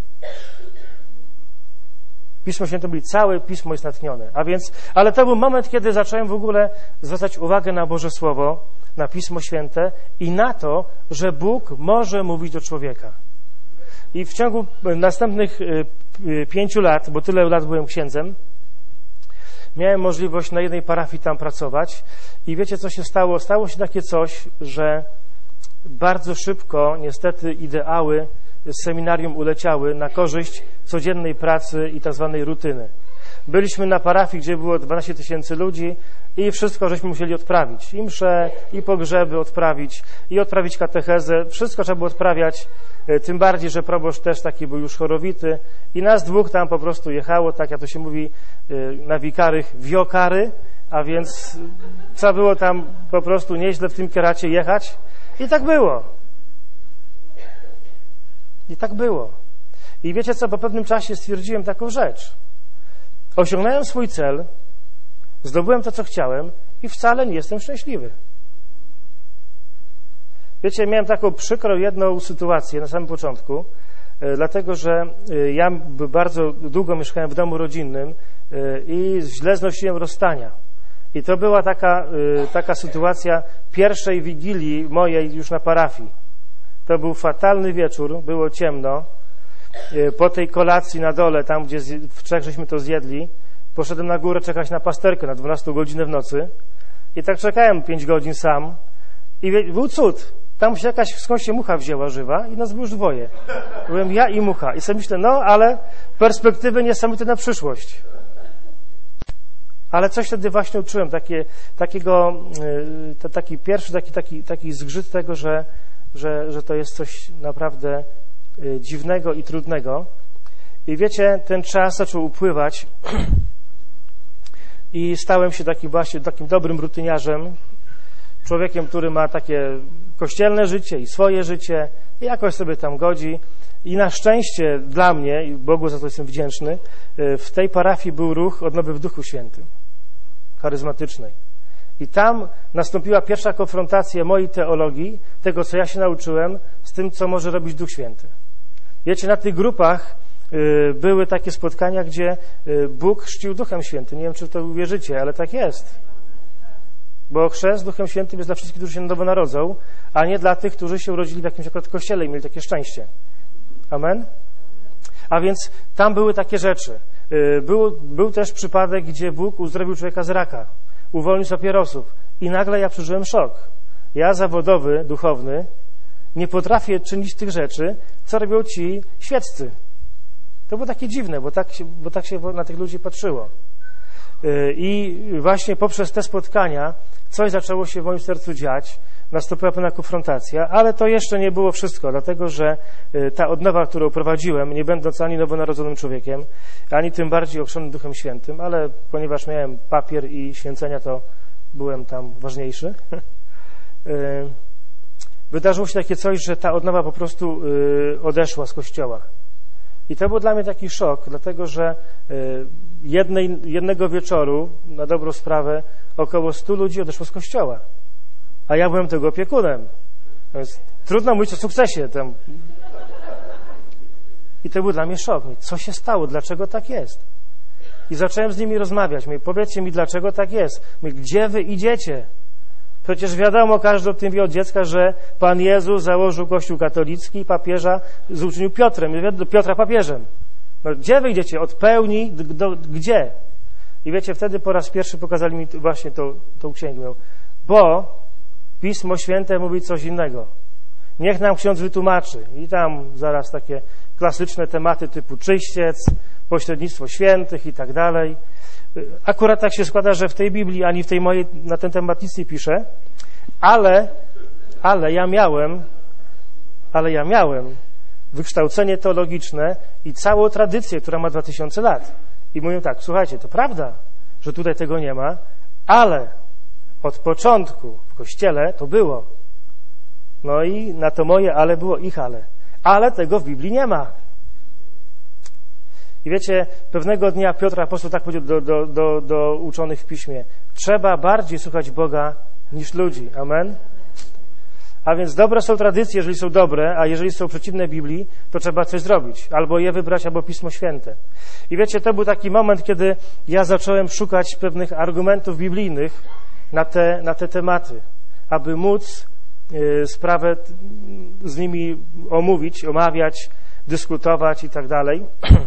Pismo Święte mówi, całe Pismo jest natchnione. A więc, ale to był moment, kiedy zacząłem w ogóle zwracać uwagę na Boże Słowo, na Pismo Święte i na to, że Bóg może mówić do człowieka. I w ciągu następnych pięciu lat, bo tyle lat byłem księdzem, miałem możliwość na jednej parafii tam pracować i wiecie, co się stało? Stało się takie coś, że bardzo szybko niestety ideały z seminarium uleciały na korzyść codziennej pracy i tak zwanej rutyny. Byliśmy na parafii, gdzie było dwanaście tysięcy ludzi i wszystko żeśmy musieli odprawić. I msze, i pogrzeby odprawić, i odprawić katechezę. Wszystko trzeba było odprawiać, tym bardziej, że proboszcz też taki był już chorowity. I nas dwóch tam po prostu jechało, tak jak to się mówi na wikarych, wiokary, a więc trzeba było tam po prostu nieźle w tym kieracie jechać. I tak było. I tak było. I wiecie co, po pewnym czasie stwierdziłem taką rzecz. Osiągnąłem swój cel, zdobyłem to, co chciałem i wcale nie jestem szczęśliwy. Wiecie, miałem taką przykrą jedną sytuację na samym początku, dlatego że ja bardzo długo mieszkałem w domu rodzinnym i źle znosiłem rozstania. I to była taka, taka sytuacja pierwszej wigilii mojej już na parafii. To był fatalny wieczór, było ciemno po tej kolacji na dole, tam gdzie w trzech żeśmy to zjedli, poszedłem na górę czekać na pasterkę na dwunastą godzinę w nocy i tak czekałem pięć godzin sam i był cud. Tam się jakaś skądś się mucha wzięła żywa i nas było już dwoje. Byłem ja i mucha. I sobie myślę, no ale perspektywy niesamowite na przyszłość. Ale coś wtedy właśnie uczyłem, takie, takiego, to taki pierwszy taki, taki, taki zgrzyt tego, że, że, że to jest coś naprawdę dziwnego i trudnego. I wiecie, ten czas zaczął upływać i stałem się takim właśnie takim dobrym rutyniarzem, człowiekiem, który ma takie kościelne życie i swoje życie i jakoś sobie tam godzi. I na szczęście dla mnie, i Bogu za to jestem wdzięczny, w tej parafii był ruch Odnowy w Duchu Świętym, charyzmatycznej. I tam nastąpiła pierwsza konfrontacja mojej teologii, tego, co ja się nauczyłem, z tym, co może robić Duch Święty. Wiecie, na tych grupach y, były takie spotkania, gdzie y, Bóg chrzcił Duchem Świętym. Nie wiem, czy w to uwierzycie, ale tak jest. Bo chrzest Duchem Świętym jest dla wszystkich, którzy się na nowo narodzą, a nie dla tych, którzy się urodzili w jakimś akurat kościele i mieli takie szczęście. Amen? A więc tam były takie rzeczy. Był, był też przypadek, gdzie Bóg uzdrowił człowieka z raka, uwolnił z papierosów i nagle ja przeżyłem szok. Ja, zawodowy, duchowny, nie potrafię czynić tych rzeczy, co robią ci świeccy. To było takie dziwne, bo tak się, bo tak się na tych ludzi patrzyło. I właśnie poprzez te spotkania coś zaczęło się w moim sercu dziać, nastąpiła pewna konfrontacja, ale to jeszcze nie było wszystko, dlatego że ta odnowa, którą prowadziłem, nie będąc ani nowonarodzonym człowiekiem, ani tym bardziej ochrzonym Duchem Świętym, ale ponieważ miałem papier i święcenia, to byłem tam ważniejszy. Wydarzyło się takie coś, że ta odnowa po prostu odeszła z Kościoła. I to był dla mnie taki szok, dlatego że jednej, jednego wieczoru, na dobrą sprawę, około stu ludzi odeszło z Kościoła. A ja byłem tego opiekunem. Więc trudno mówić o sukcesie. Tam. I to był dla mnie szok. Co się stało? Dlaczego tak jest? I zacząłem z nimi rozmawiać. Mówię, powiedzcie mi, dlaczego tak jest. Mówię, gdzie wy idziecie? Przecież wiadomo, każdy o tym wie od dziecka, że Pan Jezus założył Kościół katolicki i papieża uczynił Piotrem, Piotra papieżem. No, gdzie wy idziecie? Od pełni do, gdzie? I wiecie, wtedy po raz pierwszy pokazali mi właśnie tą, tą księgę. Bo Pismo Święte mówi coś innego. Niech nam ksiądz wytłumaczy. I tam zaraz takie klasyczne tematy typu czyściec, pośrednictwo świętych i tak dalej. Akurat tak się składa, że w tej Biblii ani w tej mojej na ten temat nic nie piszę, ale, ale ja miałem, ale ja miałem wykształcenie teologiczne i całą tradycję, która ma dwa tysiące lat. I mówię tak, słuchajcie, to prawda, że tutaj tego nie ma, ale od początku w Kościele to było. No i na to moje ale było ich ale. Ale tego w Biblii nie ma. I wiecie, pewnego dnia Piotr apostoł tak powiedział do, do, do, do uczonych w Piśmie. Trzeba bardziej słuchać Boga niż ludzi. Amen? A więc dobre są tradycje, jeżeli są dobre, a jeżeli są przeciwne Biblii, to trzeba coś zrobić. Albo je wybrać, albo Pismo Święte. I wiecie, to był taki moment, kiedy ja zacząłem szukać pewnych argumentów biblijnych na te, na te tematy, aby móc y, sprawę z nimi omówić, omawiać, dyskutować i tak dalej.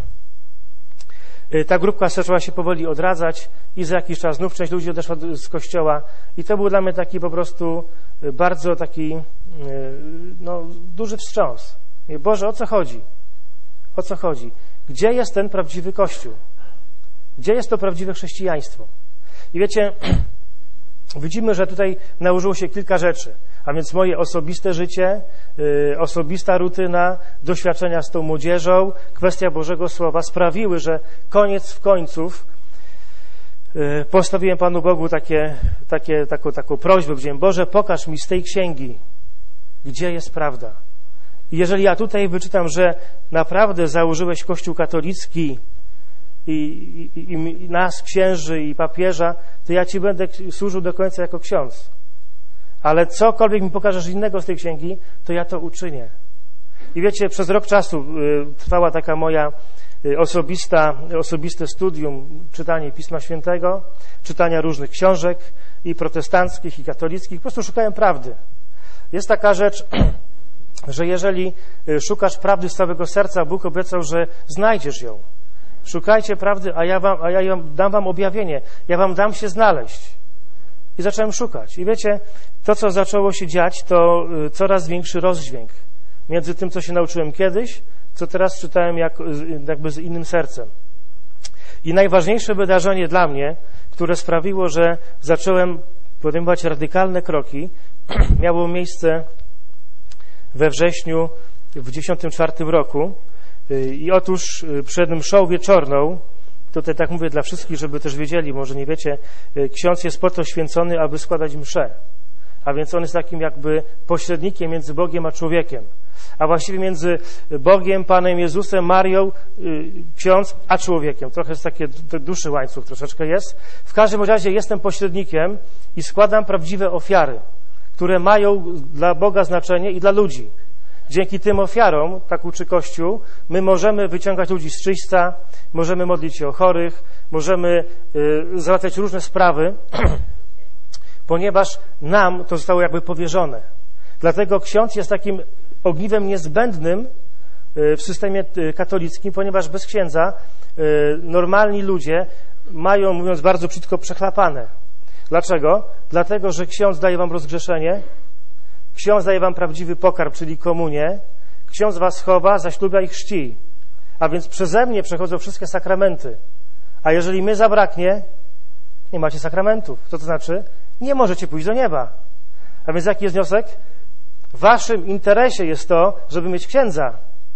Ta grupka zaczęła się powoli odradzać i za jakiś czas znów część ludzi odeszła z Kościoła i to był dla mnie taki po prostu bardzo taki no, duży wstrząs. Boże, o co chodzi? O co chodzi? Gdzie jest ten prawdziwy Kościół? Gdzie jest to prawdziwe chrześcijaństwo? I wiecie, widzimy, że tutaj nałożyło się kilka rzeczy, a więc moje osobiste życie, yy, osobista rutyna, doświadczenia z tą młodzieżą, kwestia Bożego Słowa sprawiły, że koniec w końców yy, postawiłem Panu Bogu takie, takie, taką, taką prośbę, powiedziałem, Boże, pokaż mi z tej księgi, gdzie jest prawda. I jeżeli ja tutaj wyczytam, że naprawdę założyłeś Kościół katolicki, I, i, i nas, księży i papieża, to ja Ci będę służył do końca jako ksiądz. Ale cokolwiek mi pokażesz innego z tej księgi, to ja to uczynię. I wiecie, przez rok czasu y, trwała taka moja y, osobista, osobiste studium, czytanie Pisma Świętego, czytania różnych książek i protestanckich, i katolickich. Po prostu szukałem prawdy. Jest taka rzecz, że jeżeli szukasz prawdy z całego serca, Bóg obiecał, że znajdziesz ją. Szukajcie prawdy, a ja wam, a ja dam wam objawienie. Ja wam dam się znaleźć. I zacząłem szukać. I wiecie, to, co zaczęło się dziać, to coraz większy rozdźwięk między tym, co się nauczyłem kiedyś, co teraz czytałem jak, jakby z innym sercem. I najważniejsze wydarzenie dla mnie, które sprawiło, że zacząłem podejmować radykalne kroki, miało miejsce we wrześniu w dziesiątym czwartym roku. I otóż przed mszą wieczorną, tutaj tak mówię dla wszystkich, żeby też wiedzieli, może nie wiecie, ksiądz jest po to święcony, aby składać mszę. A więc on jest takim jakby pośrednikiem między Bogiem a człowiekiem. A właściwie między Bogiem, Panem Jezusem, Marią, ksiądz, a człowiekiem. Trochę jest taki dłuższy łańcuch, troszeczkę jest. W każdym razie jestem pośrednikiem i składam prawdziwe ofiary, które mają dla Boga znaczenie i dla ludzi. Dzięki tym ofiarom, tak uczy Kościół, my możemy wyciągać ludzi z czyśćca, możemy modlić się o chorych, możemy y, załatwiać różne sprawy, ponieważ nam to zostało jakby powierzone. Dlatego ksiądz jest takim ogniwem niezbędnym y, w systemie y, katolickim, ponieważ bez księdza y, normalni ludzie mają, mówiąc bardzo brzydko, przechlapane. Dlaczego? Dlatego, że ksiądz daje wam rozgrzeszenie, ksiądz daje wam prawdziwy pokarm, czyli komunię, ksiądz was chowa, zaślubia i chrzci. A więc przeze mnie przechodzą wszystkie sakramenty. A jeżeli mnie zabraknie, nie macie sakramentów. Co to znaczy? Nie możecie pójść do nieba. A więc jaki jest wniosek? W waszym interesie jest to, żeby mieć księdza.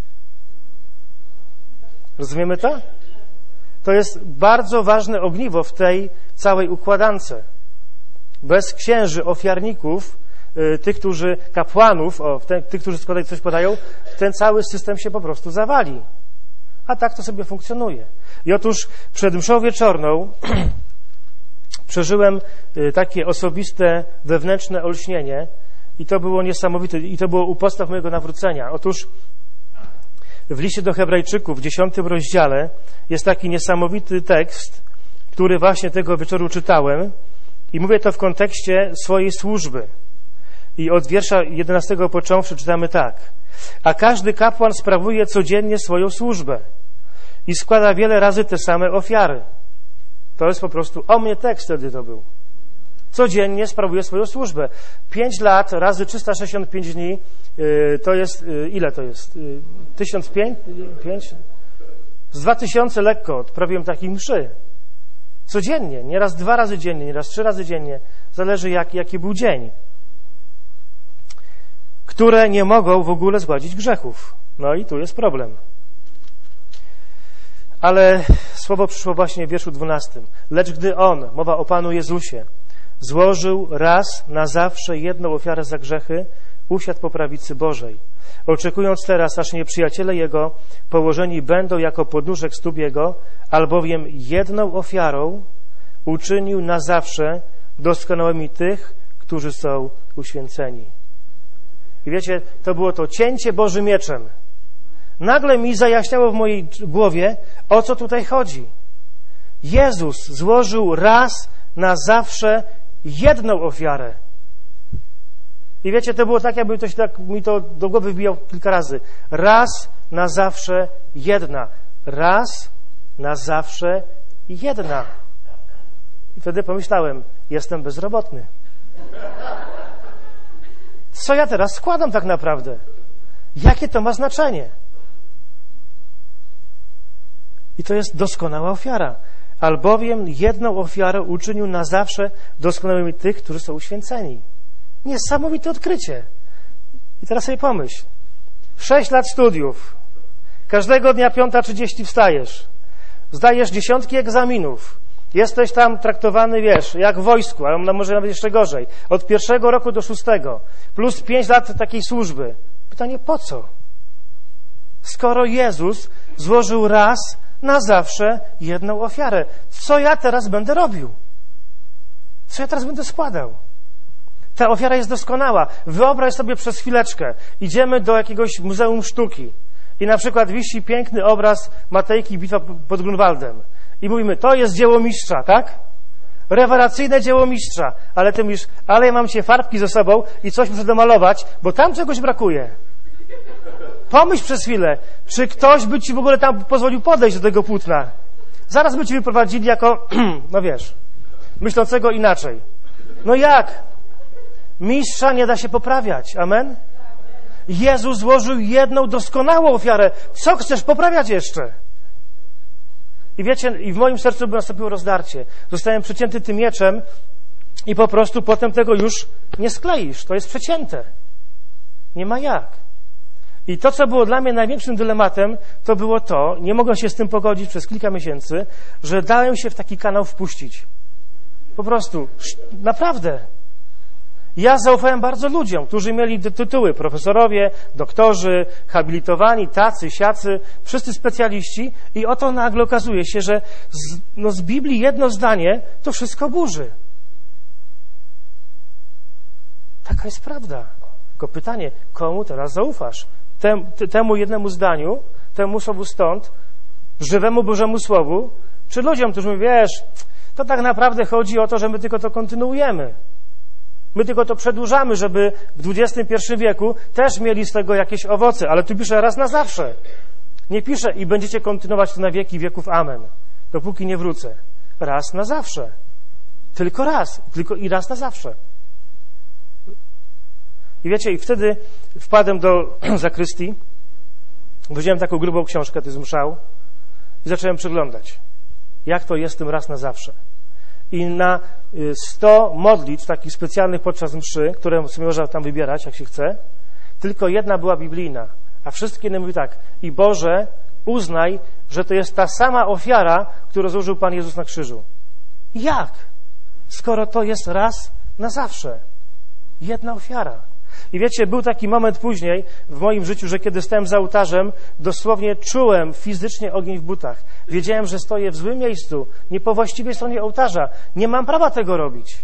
Rozumiemy to? To jest bardzo ważne ogniwo w tej całej układance. Bez księży, ofiarników, tych, którzy, kapłanów, o, ten, tych, którzy składać coś podają, ten cały system się po prostu zawali. A tak to sobie funkcjonuje. I otóż przed mszą wieczorną przeżyłem takie osobiste, wewnętrzne olśnienie i to było niesamowite, i to było u podstaw mojego nawrócenia. Otóż w liście do Hebrajczyków w dziesiątym rozdziale jest taki niesamowity tekst, który właśnie tego wieczoru czytałem i mówię to w kontekście swojej służby. I od wiersza jedenastego począwszy czytamy tak. A każdy kapłan sprawuje codziennie swoją służbę i składa wiele razy te same ofiary. To jest po prostu o mnie tekst wtedy to był. Codziennie sprawuje swoją służbę. Pięć lat razy trzysta sześćdziesiąt pięć dni yy, to jest, yy, ile to jest? Yy, tysiąc pięć? Z dwa tysiące lekko odprawiłem takiej mszy. Codziennie, nieraz dwa razy dziennie, nieraz trzy razy dziennie. Zależy jak, jaki był dzień. Które nie mogą w ogóle zgładzić grzechów. No i tu jest problem. Ale słowo przyszło właśnie w wierszu dwunastym. Lecz gdy On, mowa o Panu Jezusie, złożył raz na zawsze jedną ofiarę za grzechy, usiadł po prawicy Bożej, oczekując teraz, aż nieprzyjaciele Jego położeni będą jako podnóżek stóp Jego, albowiem jedną ofiarą uczynił na zawsze doskonałymi tych, którzy są uświęceni. I wiecie, to było to cięcie Bożym mieczem. Nagle mi zajaśniało w mojej głowie, o co tutaj chodzi. Jezus złożył raz na zawsze jedną ofiarę. I wiecie, to było tak, jakby ktoś tak mi to do głowy wbijał kilka razy. Raz na zawsze jedna. Raz na zawsze jedna. I wtedy pomyślałem, jestem bezrobotny. Co ja teraz składam tak naprawdę? Jakie to ma znaczenie? I to jest doskonała ofiara. Albowiem jedną ofiarę uczynił na zawsze doskonałymi tych, którzy są uświęceni. Niesamowite odkrycie. I teraz sobie pomyśl. Sześć lat studiów. Każdego dnia piąta trzydzieści wstajesz. Zdajesz dziesiątki egzaminów. Jesteś tam traktowany, wiesz, jak w wojsku, ale może nawet jeszcze gorzej. Od pierwszego roku do szóstego. Plus pięć lat takiej służby. Pytanie, po co? Skoro Jezus złożył raz na zawsze jedną ofiarę. Co ja teraz będę robił? Co ja teraz będę składał? Ta ofiara jest doskonała. Wyobraź sobie przez chwileczkę. Idziemy do jakiegoś muzeum sztuki i na przykład wisi piękny obraz Matejki Bitwa pod Grunwaldem. I mówimy, to jest dzieło mistrza, tak? Rewelacyjne dzieło mistrza. Ale ty mówisz, ale ja mam cię farbki ze sobą i coś muszę domalować, bo tam czegoś brakuje. Pomyśl przez chwilę, czy ktoś by ci w ogóle tam pozwolił podejść do tego płótna. Zaraz by ci wyprowadzili jako, no wiesz, myślącego inaczej. No jak? Mistrza nie da się poprawiać. Amen? Jezus złożył jedną doskonałą ofiarę. Co chcesz poprawiać jeszcze? I wiecie, i w moim sercu by nastąpiło rozdarcie. Zostałem przecięty tym mieczem i po prostu potem tego już nie skleisz. To jest przecięte. Nie ma jak. I to, co było dla mnie największym dylematem, to było to, nie mogłem się z tym pogodzić przez kilka miesięcy, że dałem się w taki kanał wpuścić. Po prostu, naprawdę. Ja zaufałem bardzo ludziom, którzy mieli tytuły, profesorowie, doktorzy, habilitowani, tacy, siacy, wszyscy specjaliści i oto nagle okazuje się, że z, no z Biblii jedno zdanie to wszystko burzy. Taka jest prawda. Tylko pytanie, komu teraz zaufasz? Tem, temu jednemu zdaniu, temu słowu stąd, żywemu Bożemu Słowu, czy ludziom, którzy mówią, wiesz, to tak naprawdę chodzi o to, że my tylko to kontynuujemy. My tylko to przedłużamy, żeby w dwudziestym pierwszym wieku też mieli z tego jakieś owoce, ale tu pisze raz na zawsze. Nie pisze i będziecie kontynuować to na wieki wieków. Amen. Dopóki nie wrócę. Raz na zawsze. Tylko raz. Tylko i raz na zawsze. I wiecie, i wtedy wpadłem do zakrystii, wziąłem taką grubą książkę, to jest mszał, i zacząłem przeglądać, jak to jest tym raz na zawsze. I na sto modlitw takich specjalnych podczas mszy, które sobie można tam wybierać, jak się chce, tylko jedna była biblijna, a wszystkie inne mówiły tak: i Boże, uznaj, że to jest ta sama ofiara, którą złożył Pan Jezus na krzyżu. Jak? Skoro to jest raz na zawsze. Jedna ofiara. I wiecie, był taki moment później w moim życiu, że kiedy stałem za ołtarzem, dosłownie czułem fizycznie ogień w butach. Wiedziałem, że stoję w złym miejscu, nie po właściwej stronie ołtarza. Nie mam prawa tego robić.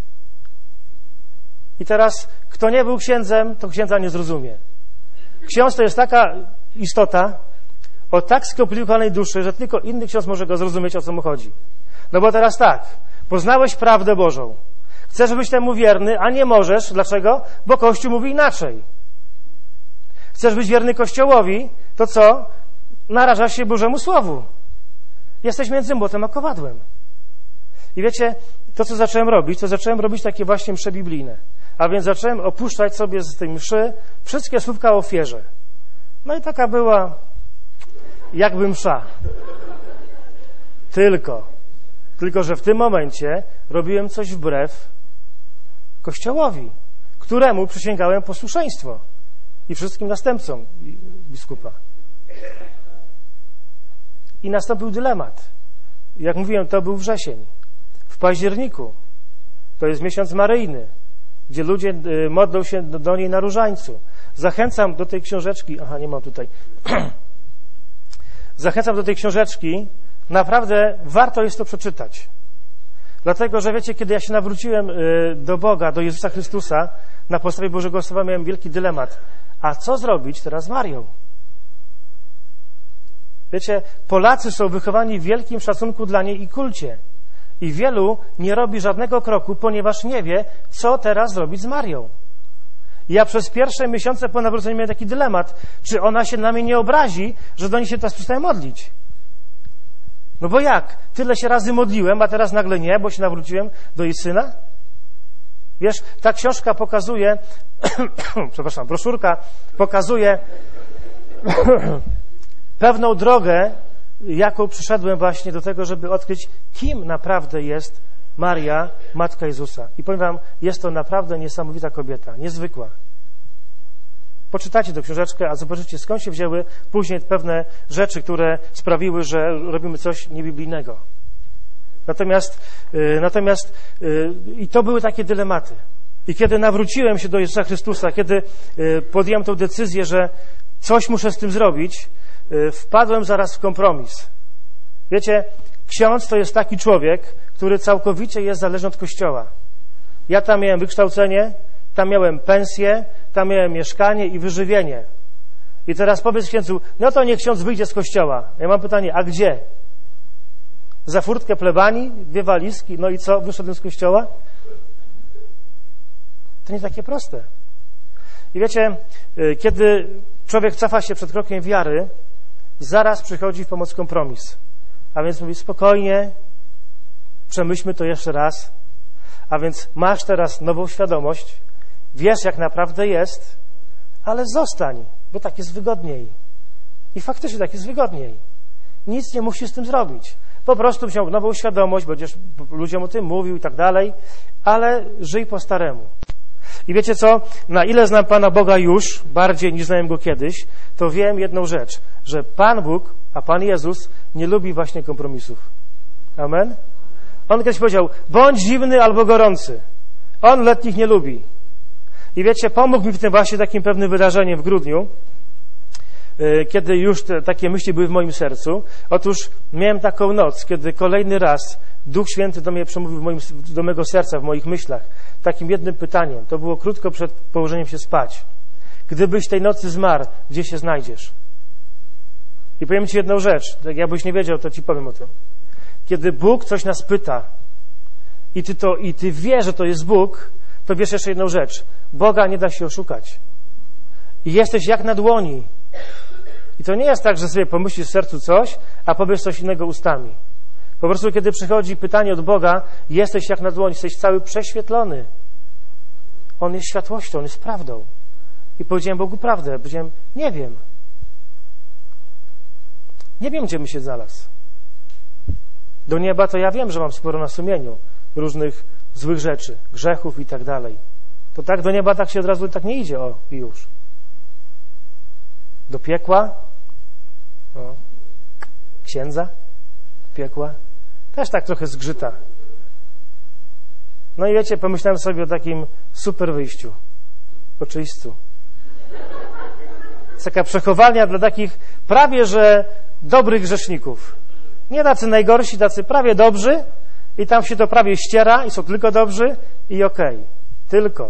I teraz, kto nie był księdzem, to księdza nie zrozumie. Ksiądz to jest taka istota o tak skomplikowanej duszy, że tylko inny ksiądz może go zrozumieć, o co mu chodzi. No bo teraz tak, poznałeś prawdę Bożą. Chcesz być temu wierny, a nie możesz. Dlaczego? Bo Kościół mówi inaczej. Chcesz być wierny Kościołowi, to co? Narażasz się Bożemu Słowu. Jesteś między młotem a kowadłem. I wiecie, to co zacząłem robić, to zacząłem robić takie właśnie msze biblijne. A więc zacząłem opuszczać sobie z tej mszy wszystkie słówka o ofierze. No i taka była jakby msza. Tylko, tylko że w tym momencie robiłem coś wbrew Kościołowi, któremu przysięgałem posłuszeństwo i wszystkim następcom biskupa. I nastąpił dylemat. Jak mówiłem, to był wrzesień. W październiku, to jest miesiąc maryjny, gdzie ludzie modlą się do niej na różańcu. Zachęcam do tej książeczki, aha, nie mam tutaj. Zachęcam do tej książeczki, naprawdę warto jest to przeczytać. Dlatego, że wiecie, kiedy ja się nawróciłem do Boga, do Jezusa Chrystusa, na podstawie Bożego Słowa miałem wielki dylemat. A co zrobić teraz z Marią? Wiecie, Polacy są wychowani w wielkim szacunku dla niej i kulcie. I wielu nie robi żadnego kroku, ponieważ nie wie, co teraz zrobić z Marią. Ja przez pierwsze miesiące po nawróceniu miałem taki dylemat, czy ona się na mnie nie obrazi, że do niej się teraz przestaje modlić. No bo jak? Tyle się razy modliłem, a teraz nagle nie, bo się nawróciłem do jej syna? Wiesz, ta książka pokazuje, przepraszam, broszurka pokazuje pewną drogę, jaką przyszedłem właśnie do tego, żeby odkryć, kim naprawdę jest Maria, Matka Jezusa. I powiem wam, jest to naprawdę niesamowita kobieta, niezwykła. Poczytajcie tę książeczkę, a zobaczycie, skąd się wzięły później pewne rzeczy, które sprawiły, że robimy coś niebiblijnego. Natomiast, yy, natomiast yy, i to były takie dylematy. I kiedy nawróciłem się do Jezusa Chrystusa, kiedy yy, podjąłem tę decyzję, że coś muszę z tym zrobić, yy, wpadłem zaraz w kompromis. Wiecie, ksiądz to jest taki człowiek, który całkowicie jest zależny od Kościoła. Ja tam miałem wykształcenie, tam miałem pensję, tam miałem mieszkanie i wyżywienie. I teraz powiedz księdzu, no to niech ksiądz wyjdzie z kościoła. Ja mam pytanie, a gdzie? Za furtkę plebanii, dwie walizki, no i co, wyszedłem z kościoła? To nie takie proste. I wiecie, kiedy człowiek cofa się przed krokiem wiary, zaraz przychodzi w pomoc kompromis. A więc mówi spokojnie, przemyślmy to jeszcze raz. A więc masz teraz nową świadomość, wiesz jak naprawdę jest, ale zostań, bo tak jest wygodniej. I faktycznie tak jest wygodniej. Nic nie musisz z tym zrobić. Po prostu wziął nową świadomość, będziesz ludziom o tym mówił i tak dalej, ale żyj po staremu. I wiecie co? Na ile znam Pana Boga już, bardziej niż znałem Go kiedyś, to wiem jedną rzecz, że Pan Bóg, a Pan Jezus nie lubi właśnie kompromisów. Amen? On kiedyś powiedział, bądź zimny albo gorący. On letnich nie lubi. I wiecie, pomógł mi w tym właśnie takim pewnym wydarzeniem w grudniu, kiedy już te, takie myśli były w moim sercu. Otóż miałem taką noc, kiedy kolejny raz Duch Święty do mnie przemówił w moim, do mego serca, w moich myślach, takim jednym pytaniem. To było krótko przed położeniem się spać. Gdybyś tej nocy zmarł, gdzie się znajdziesz? I powiem Ci jedną rzecz. Jak jakbyś nie wiedział, to Ci powiem o tym. Kiedy Bóg coś nas pyta i Ty, to, i ty wiesz, że to jest Bóg, to wiesz jeszcze jedną rzecz. Boga nie da się oszukać. I jesteś jak na dłoni. I to nie jest tak, że sobie pomyślisz w sercu coś, a powiesz coś innego ustami. Po prostu, kiedy przychodzi pytanie od Boga, jesteś jak na dłoni, jesteś cały prześwietlony. On jest światłością, On jest prawdą. I powiedziałem Bogu prawdę. Powiedziałem, nie wiem. Nie wiem, gdzie mi się znalazł. Do nieba to ja wiem, że mam sporo na sumieniu różnych złych rzeczy, grzechów i tak dalej. To tak do nieba tak się od razu tak nie idzie, o, i już. Do piekła, o, księdza, piekła, też tak trochę zgrzyta. No i wiecie, pomyślałem sobie o takim super wyjściu, o czyśćcu. Jest taka przechowalnia dla takich prawie, że dobrych grzeszników. Nie tacy najgorsi, tacy prawie dobrzy i tam się to prawie ściera i są tylko dobrzy i okej. Okay. Tylko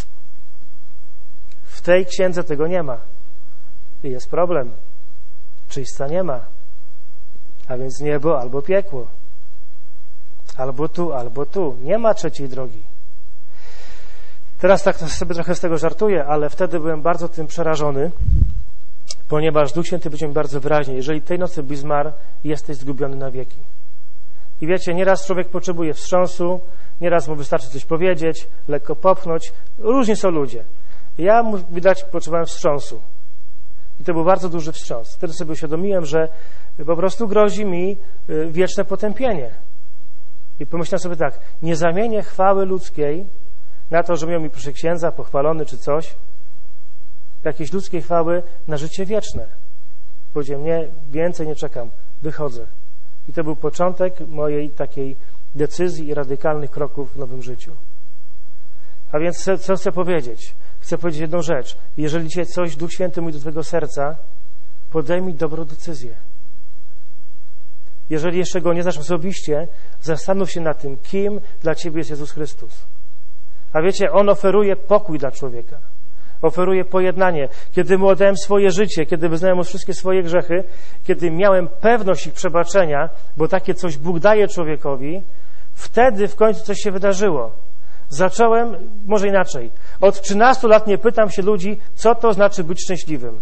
w tej księdze tego nie ma. I jest problem. Czyśćca nie ma. A więc niebo albo piekło. Albo tu, albo tu. Nie ma trzeciej drogi. Teraz tak sobie trochę z tego żartuję, ale wtedy byłem bardzo tym przerażony, ponieważ Duch Święty powiedział mi bardzo wyraźnie, jeżeli tej nocy byś zmarł, jesteś zgubiony na wieki. I wiecie, nieraz człowiek potrzebuje wstrząsu, nieraz mu wystarczy coś powiedzieć, lekko popchnąć. Różni są ludzie. Ja, widać, potrzebowałem wstrząsu. I to był bardzo duży wstrząs. Wtedy sobie uświadomiłem, że po prostu grozi mi wieczne potępienie. I pomyślałem sobie tak, nie zamienię chwały ludzkiej na to, że miał mi proszę księdza, pochwalony czy coś, jakiejś ludzkiej chwały na życie wieczne. Powiedziałem, nie, więcej nie czekam, wychodzę. I to był początek mojej takiej decyzji i radykalnych kroków w nowym życiu. A więc co chcę powiedzieć? Chcę powiedzieć jedną rzecz. Jeżeli dzisiaj coś Duch Święty mówi do twojego serca, podejmij dobrą decyzję. Jeżeli jeszcze Go nie znasz osobiście, zastanów się nad tym, kim dla ciebie jest Jezus Chrystus. A wiecie, On oferuje pokój dla człowieka. Oferuje pojednanie. Kiedy Mu oddałem swoje życie, kiedy wyznałem Mu wszystkie swoje grzechy, kiedy miałem pewność ich przebaczenia, bo takie coś Bóg daje człowiekowi, wtedy w końcu coś się wydarzyło. Zacząłem, może inaczej, od trzynastu lat nie pytam się ludzi, co to znaczy być szczęśliwym.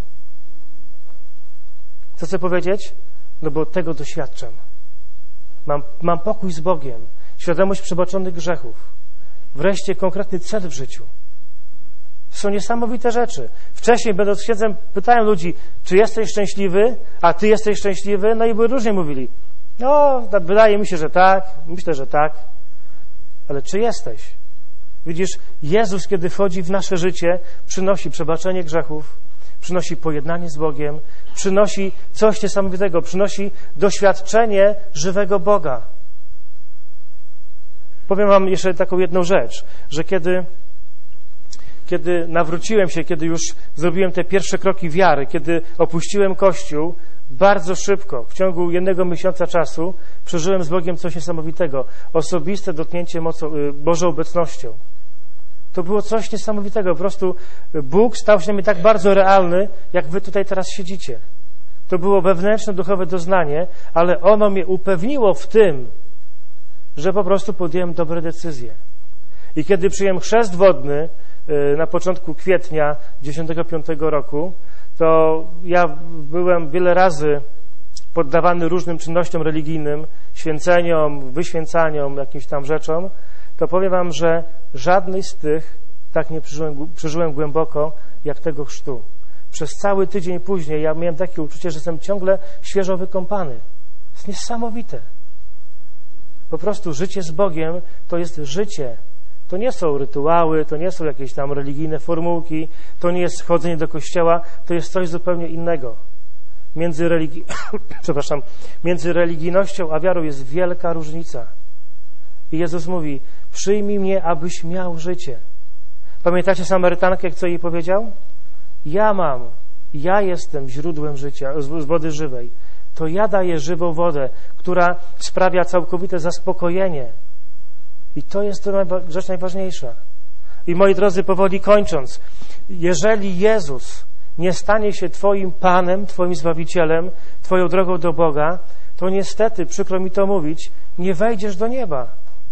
Co chcę powiedzieć? No bo tego doświadczam. Mam, mam pokój z Bogiem, świadomość przebaczonych grzechów, wreszcie konkretny cel w życiu. To są niesamowite rzeczy. Wcześniej, będąc księdzem, pytałem ludzi, czy jesteś szczęśliwy, a ty jesteś szczęśliwy? No i były różnie mówili. No, wydaje mi się, że tak, myślę, że tak. Ale czy jesteś? Widzisz, Jezus, kiedy wchodzi w nasze życie, przynosi przebaczenie grzechów, przynosi pojednanie z Bogiem, przynosi coś niesamowitego, przynosi doświadczenie żywego Boga. Powiem wam jeszcze taką jedną rzecz, że kiedy, kiedy nawróciłem się, kiedy już zrobiłem te pierwsze kroki wiary, kiedy opuściłem Kościół, bardzo szybko, w ciągu jednego miesiąca czasu, przeżyłem z Bogiem coś niesamowitego. Osobiste dotknięcie mocą, Bożą obecnością. To było coś niesamowitego. Po prostu Bóg stał się dla mnie tak bardzo realny, jak wy tutaj teraz siedzicie. To było wewnętrzne, duchowe doznanie, ale ono mnie upewniło w tym, że po prostu podjąłem dobre decyzje. I kiedy przyjąłem chrzest wodny na początku kwietnia tysiąc dziewięćset dziewięćdziesiątego piątego roku, to ja byłem wiele razy poddawany różnym czynnościom religijnym, święceniom, wyświęcaniom, jakimś tam rzeczom, to powiem wam, że żadnej z tych tak nie przeżyłem, przeżyłem głęboko jak tego chrztu. Przez cały tydzień później ja miałem takie uczucie, że jestem ciągle świeżo wykąpany. To jest niesamowite. Po prostu życie z Bogiem to jest życie. To nie są rytuały, to nie są jakieś tam religijne formułki, to nie jest chodzenie do kościoła, to jest coś zupełnie innego. Między, religi... Przepraszam, między religijnością a wiarą jest wielka różnica. I Jezus mówi, przyjmij mnie, abyś miał życie. Pamiętacie Samarytankę, co jej powiedział? Ja mam, ja jestem źródłem życia, z wody żywej. To ja daję żywą wodę, która sprawia całkowite zaspokojenie. I to jest to rzecz najważniejsza. I moi drodzy, powoli kończąc, jeżeli Jezus nie stanie się Twoim Panem, Twoim Zbawicielem, Twoją drogą do Boga, to niestety, przykro mi to mówić, nie wejdziesz do nieba.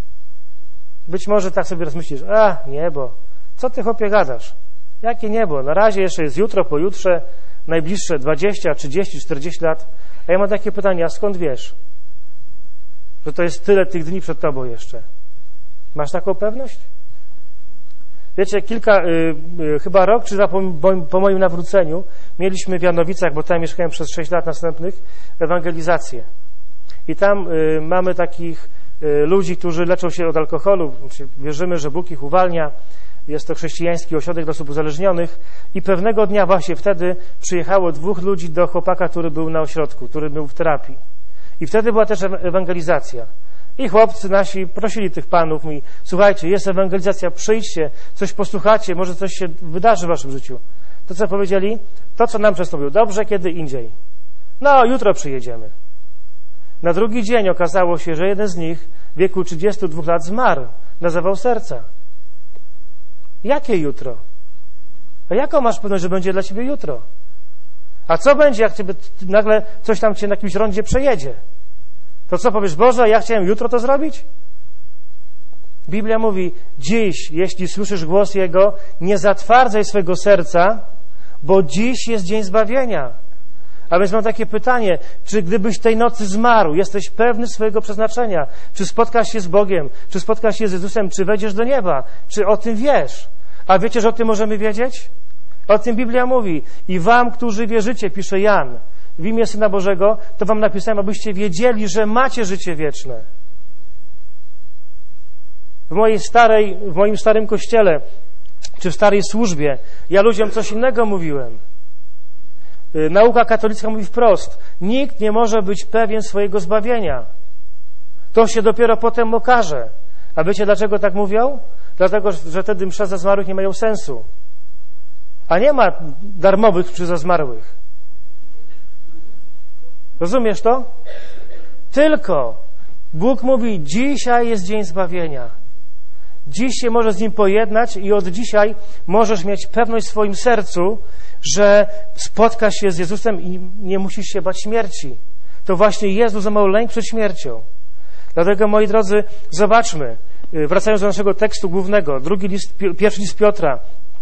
Być może tak sobie rozmyślisz, a niebo, co Ty, chłopie, gadasz? Jakie niebo? Na razie jeszcze jest jutro, pojutrze, najbliższe dwadzieścia, trzydzieści, czterdzieści lat. A ja mam takie pytanie, a skąd wiesz, że to jest tyle tych dni przed Tobą jeszcze? Masz taką pewność? Wiecie, kilka, y, y, chyba rok, czy za, po, po moim nawróceniu mieliśmy w Janowicach, bo tam mieszkałem przez sześć lat następnych, ewangelizację. I tam y, mamy takich y, ludzi, którzy leczą się od alkoholu. Wierzymy, że Bóg ich uwalnia. Jest to chrześcijański ośrodek dla osób uzależnionych. I pewnego dnia właśnie wtedy przyjechało dwóch ludzi do chłopaka, który był na ośrodku, który był w terapii. I wtedy była też ewangelizacja. I chłopcy nasi prosili tych panów, mówi, słuchajcie, jest ewangelizacja, przyjdźcie, coś posłuchacie, może coś się wydarzy w waszym życiu. To co powiedzieli? To, co nam często mówią, dobrze, kiedy indziej. No, jutro przyjedziemy. Na drugi dzień okazało się, że jeden z nich w wieku trzydziestu dwóch lat zmarł na zawał serca. Jakie jutro? A jaką masz pewność, że będzie dla ciebie jutro? A co będzie, jak ciebie nagle coś tam cię na jakimś rondzie przejedzie? To co powiesz, Boże, ja chciałem jutro to zrobić? Biblia mówi, dziś, jeśli słyszysz głos Jego, nie zatwardzaj swego serca, bo dziś jest dzień zbawienia. A więc mam takie pytanie, czy gdybyś tej nocy zmarł, jesteś pewny swojego przeznaczenia? Czy spotkasz się z Bogiem? Czy spotkasz się z Jezusem? Czy wejdziesz do nieba? Czy o tym wiesz? A wiecie, że o tym możemy wiedzieć? O tym Biblia mówi. I wam, którzy wierzycie, pisze Jan, w imię Syna Bożego, to wam napisałem, abyście wiedzieli, że macie życie wieczne. W mojej starej, w moim starym kościele, czy w starej służbie, ja ludziom coś innego mówiłem. Nauka katolicka mówi wprost, nikt nie może być pewien swojego zbawienia. To się dopiero potem okaże. A wiecie, dlaczego tak mówią? Dlatego, że wtedy msze za zmarłych nie mają sensu. A nie ma darmowych mszy za zmarłych. Rozumiesz to? Tylko Bóg mówi, dzisiaj jest dzień zbawienia. Dziś się możesz z Nim pojednać i od dzisiaj możesz mieć pewność w swoim sercu, że spotkasz się z Jezusem i nie musisz się bać śmierci. To właśnie Jezus zamał lęk przed śmiercią. Dlatego, moi drodzy, zobaczmy, wracając do naszego tekstu głównego, drugi list, pierwszy list Piotra.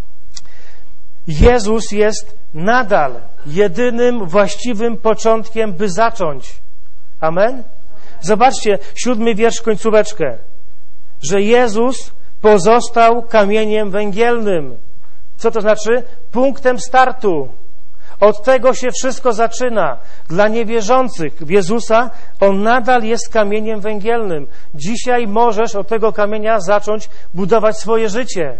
Jezus jest nadal jedynym właściwym początkiem, by zacząć. Amen? Zobaczcie, siódmy wiersz, końcóweczkę. Że Jezus pozostał kamieniem węgielnym. Co to znaczy? Punktem startu. Od tego się wszystko zaczyna. Dla niewierzących w Jezusa On nadal jest kamieniem węgielnym. Dzisiaj możesz od tego kamienia zacząć budować swoje życie.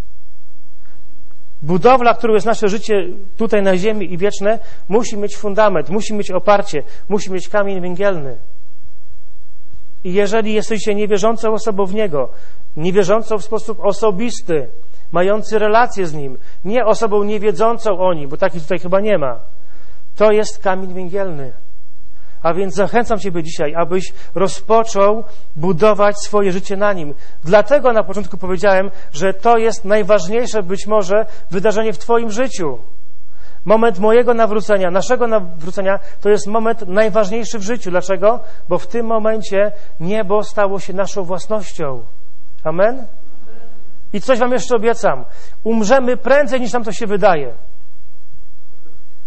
Budowla, którą jest nasze życie tutaj na ziemi i wieczne, musi mieć fundament, musi mieć oparcie, musi mieć kamień węgielny. I jeżeli jesteście niewierzącą osobą w Niego, niewierzącą w sposób osobisty, mający relację z Nim, nie osobą niewiedzącą o Nim, bo takich tutaj chyba nie ma, to jest kamień węgielny. A więc zachęcam Ciebie dzisiaj, abyś rozpoczął budować swoje życie na Nim. Dlatego na początku powiedziałem, że to jest najważniejsze być może wydarzenie w Twoim życiu. Moment mojego nawrócenia, naszego nawrócenia, to jest moment najważniejszy w życiu. Dlaczego? Bo w tym momencie niebo stało się naszą własnością. Amen? I coś Wam jeszcze obiecam. Umrzemy prędzej, niż nam to się wydaje.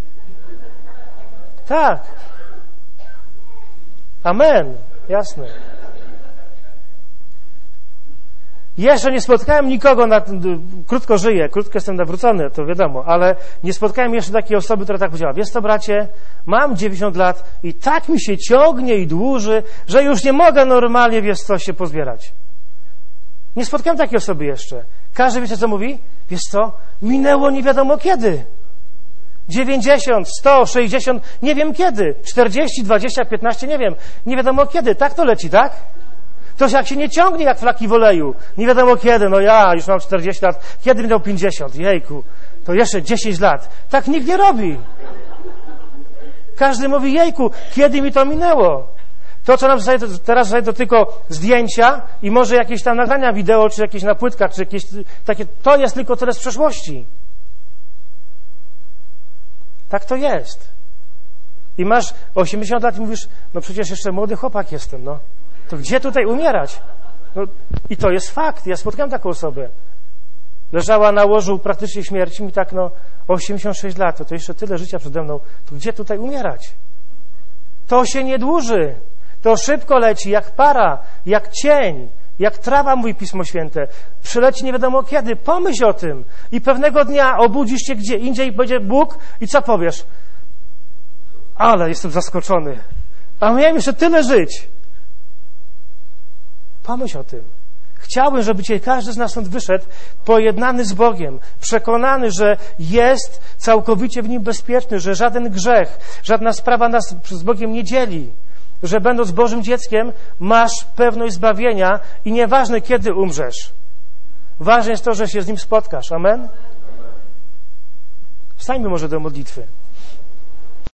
Tak. Amen. Jasne. Jeszcze nie spotkałem nikogo, na, krótko żyję, krótko jestem nawrócony, to wiadomo, ale nie spotkałem jeszcze takiej osoby, która tak powiedziała: wiesz co, bracie, mam dziewięćdziesiąt lat i tak mi się ciągnie i dłuży, że już nie mogę normalnie, wiesz co, się pozbierać. Nie spotkałem takiej osoby jeszcze. Każdy, wiecie co mówi? Wiesz co, minęło nie wiadomo kiedy. dziewięćdziesiąt, sto, sześćdziesiąt, nie wiem kiedy. czterdzieści, dwadzieścia, piętnaście, nie wiem. Nie wiadomo kiedy. Tak to leci, tak? To jak się nie ciągnie jak flaki w oleju. Nie wiadomo kiedy. No ja już mam czterdzieści lat. Kiedy mi dał pięćdziesiąt? Jejku. To jeszcze dziesięć lat. Tak nikt nie robi. Każdy mówi: jejku, kiedy mi to minęło? To, co nam teraz to tylko zdjęcia i może jakieś tam nagrania wideo, czy jakieś na płytkach, czy jakieś takie, to jest tylko tyle z przeszłości. Tak to jest. I masz osiemdziesiąt lat i mówisz: no przecież jeszcze młody chłopak jestem, no. To gdzie tutaj umierać? No, i to jest fakt. Ja spotkałem taką osobę. Leżała na łożu praktycznie śmierci i tak, no, osiemdziesiąt sześć lat, to, to jeszcze tyle życia przede mną. To gdzie tutaj umierać? To się nie dłuży. To szybko leci, jak para, jak cień, jak trawa, mówi Pismo Święte. Przyleci nie wiadomo kiedy. Pomyśl o tym. I pewnego dnia obudzisz się gdzie indziej, będzie Bóg i co powiesz? Ale jestem zaskoczony. A miałem jeszcze tyle żyć. Pomyśl o tym. Chciałbym, żeby dzisiaj każdy z nas stąd wyszedł pojednany z Bogiem, przekonany, że jest całkowicie w Nim bezpieczny, że żaden grzech, żadna sprawa nas z Bogiem nie dzieli, że będąc Bożym dzieckiem masz pewność zbawienia i nieważne kiedy umrzesz. Ważne jest to, że się z Nim spotkasz. Amen? Wstańmy może do modlitwy.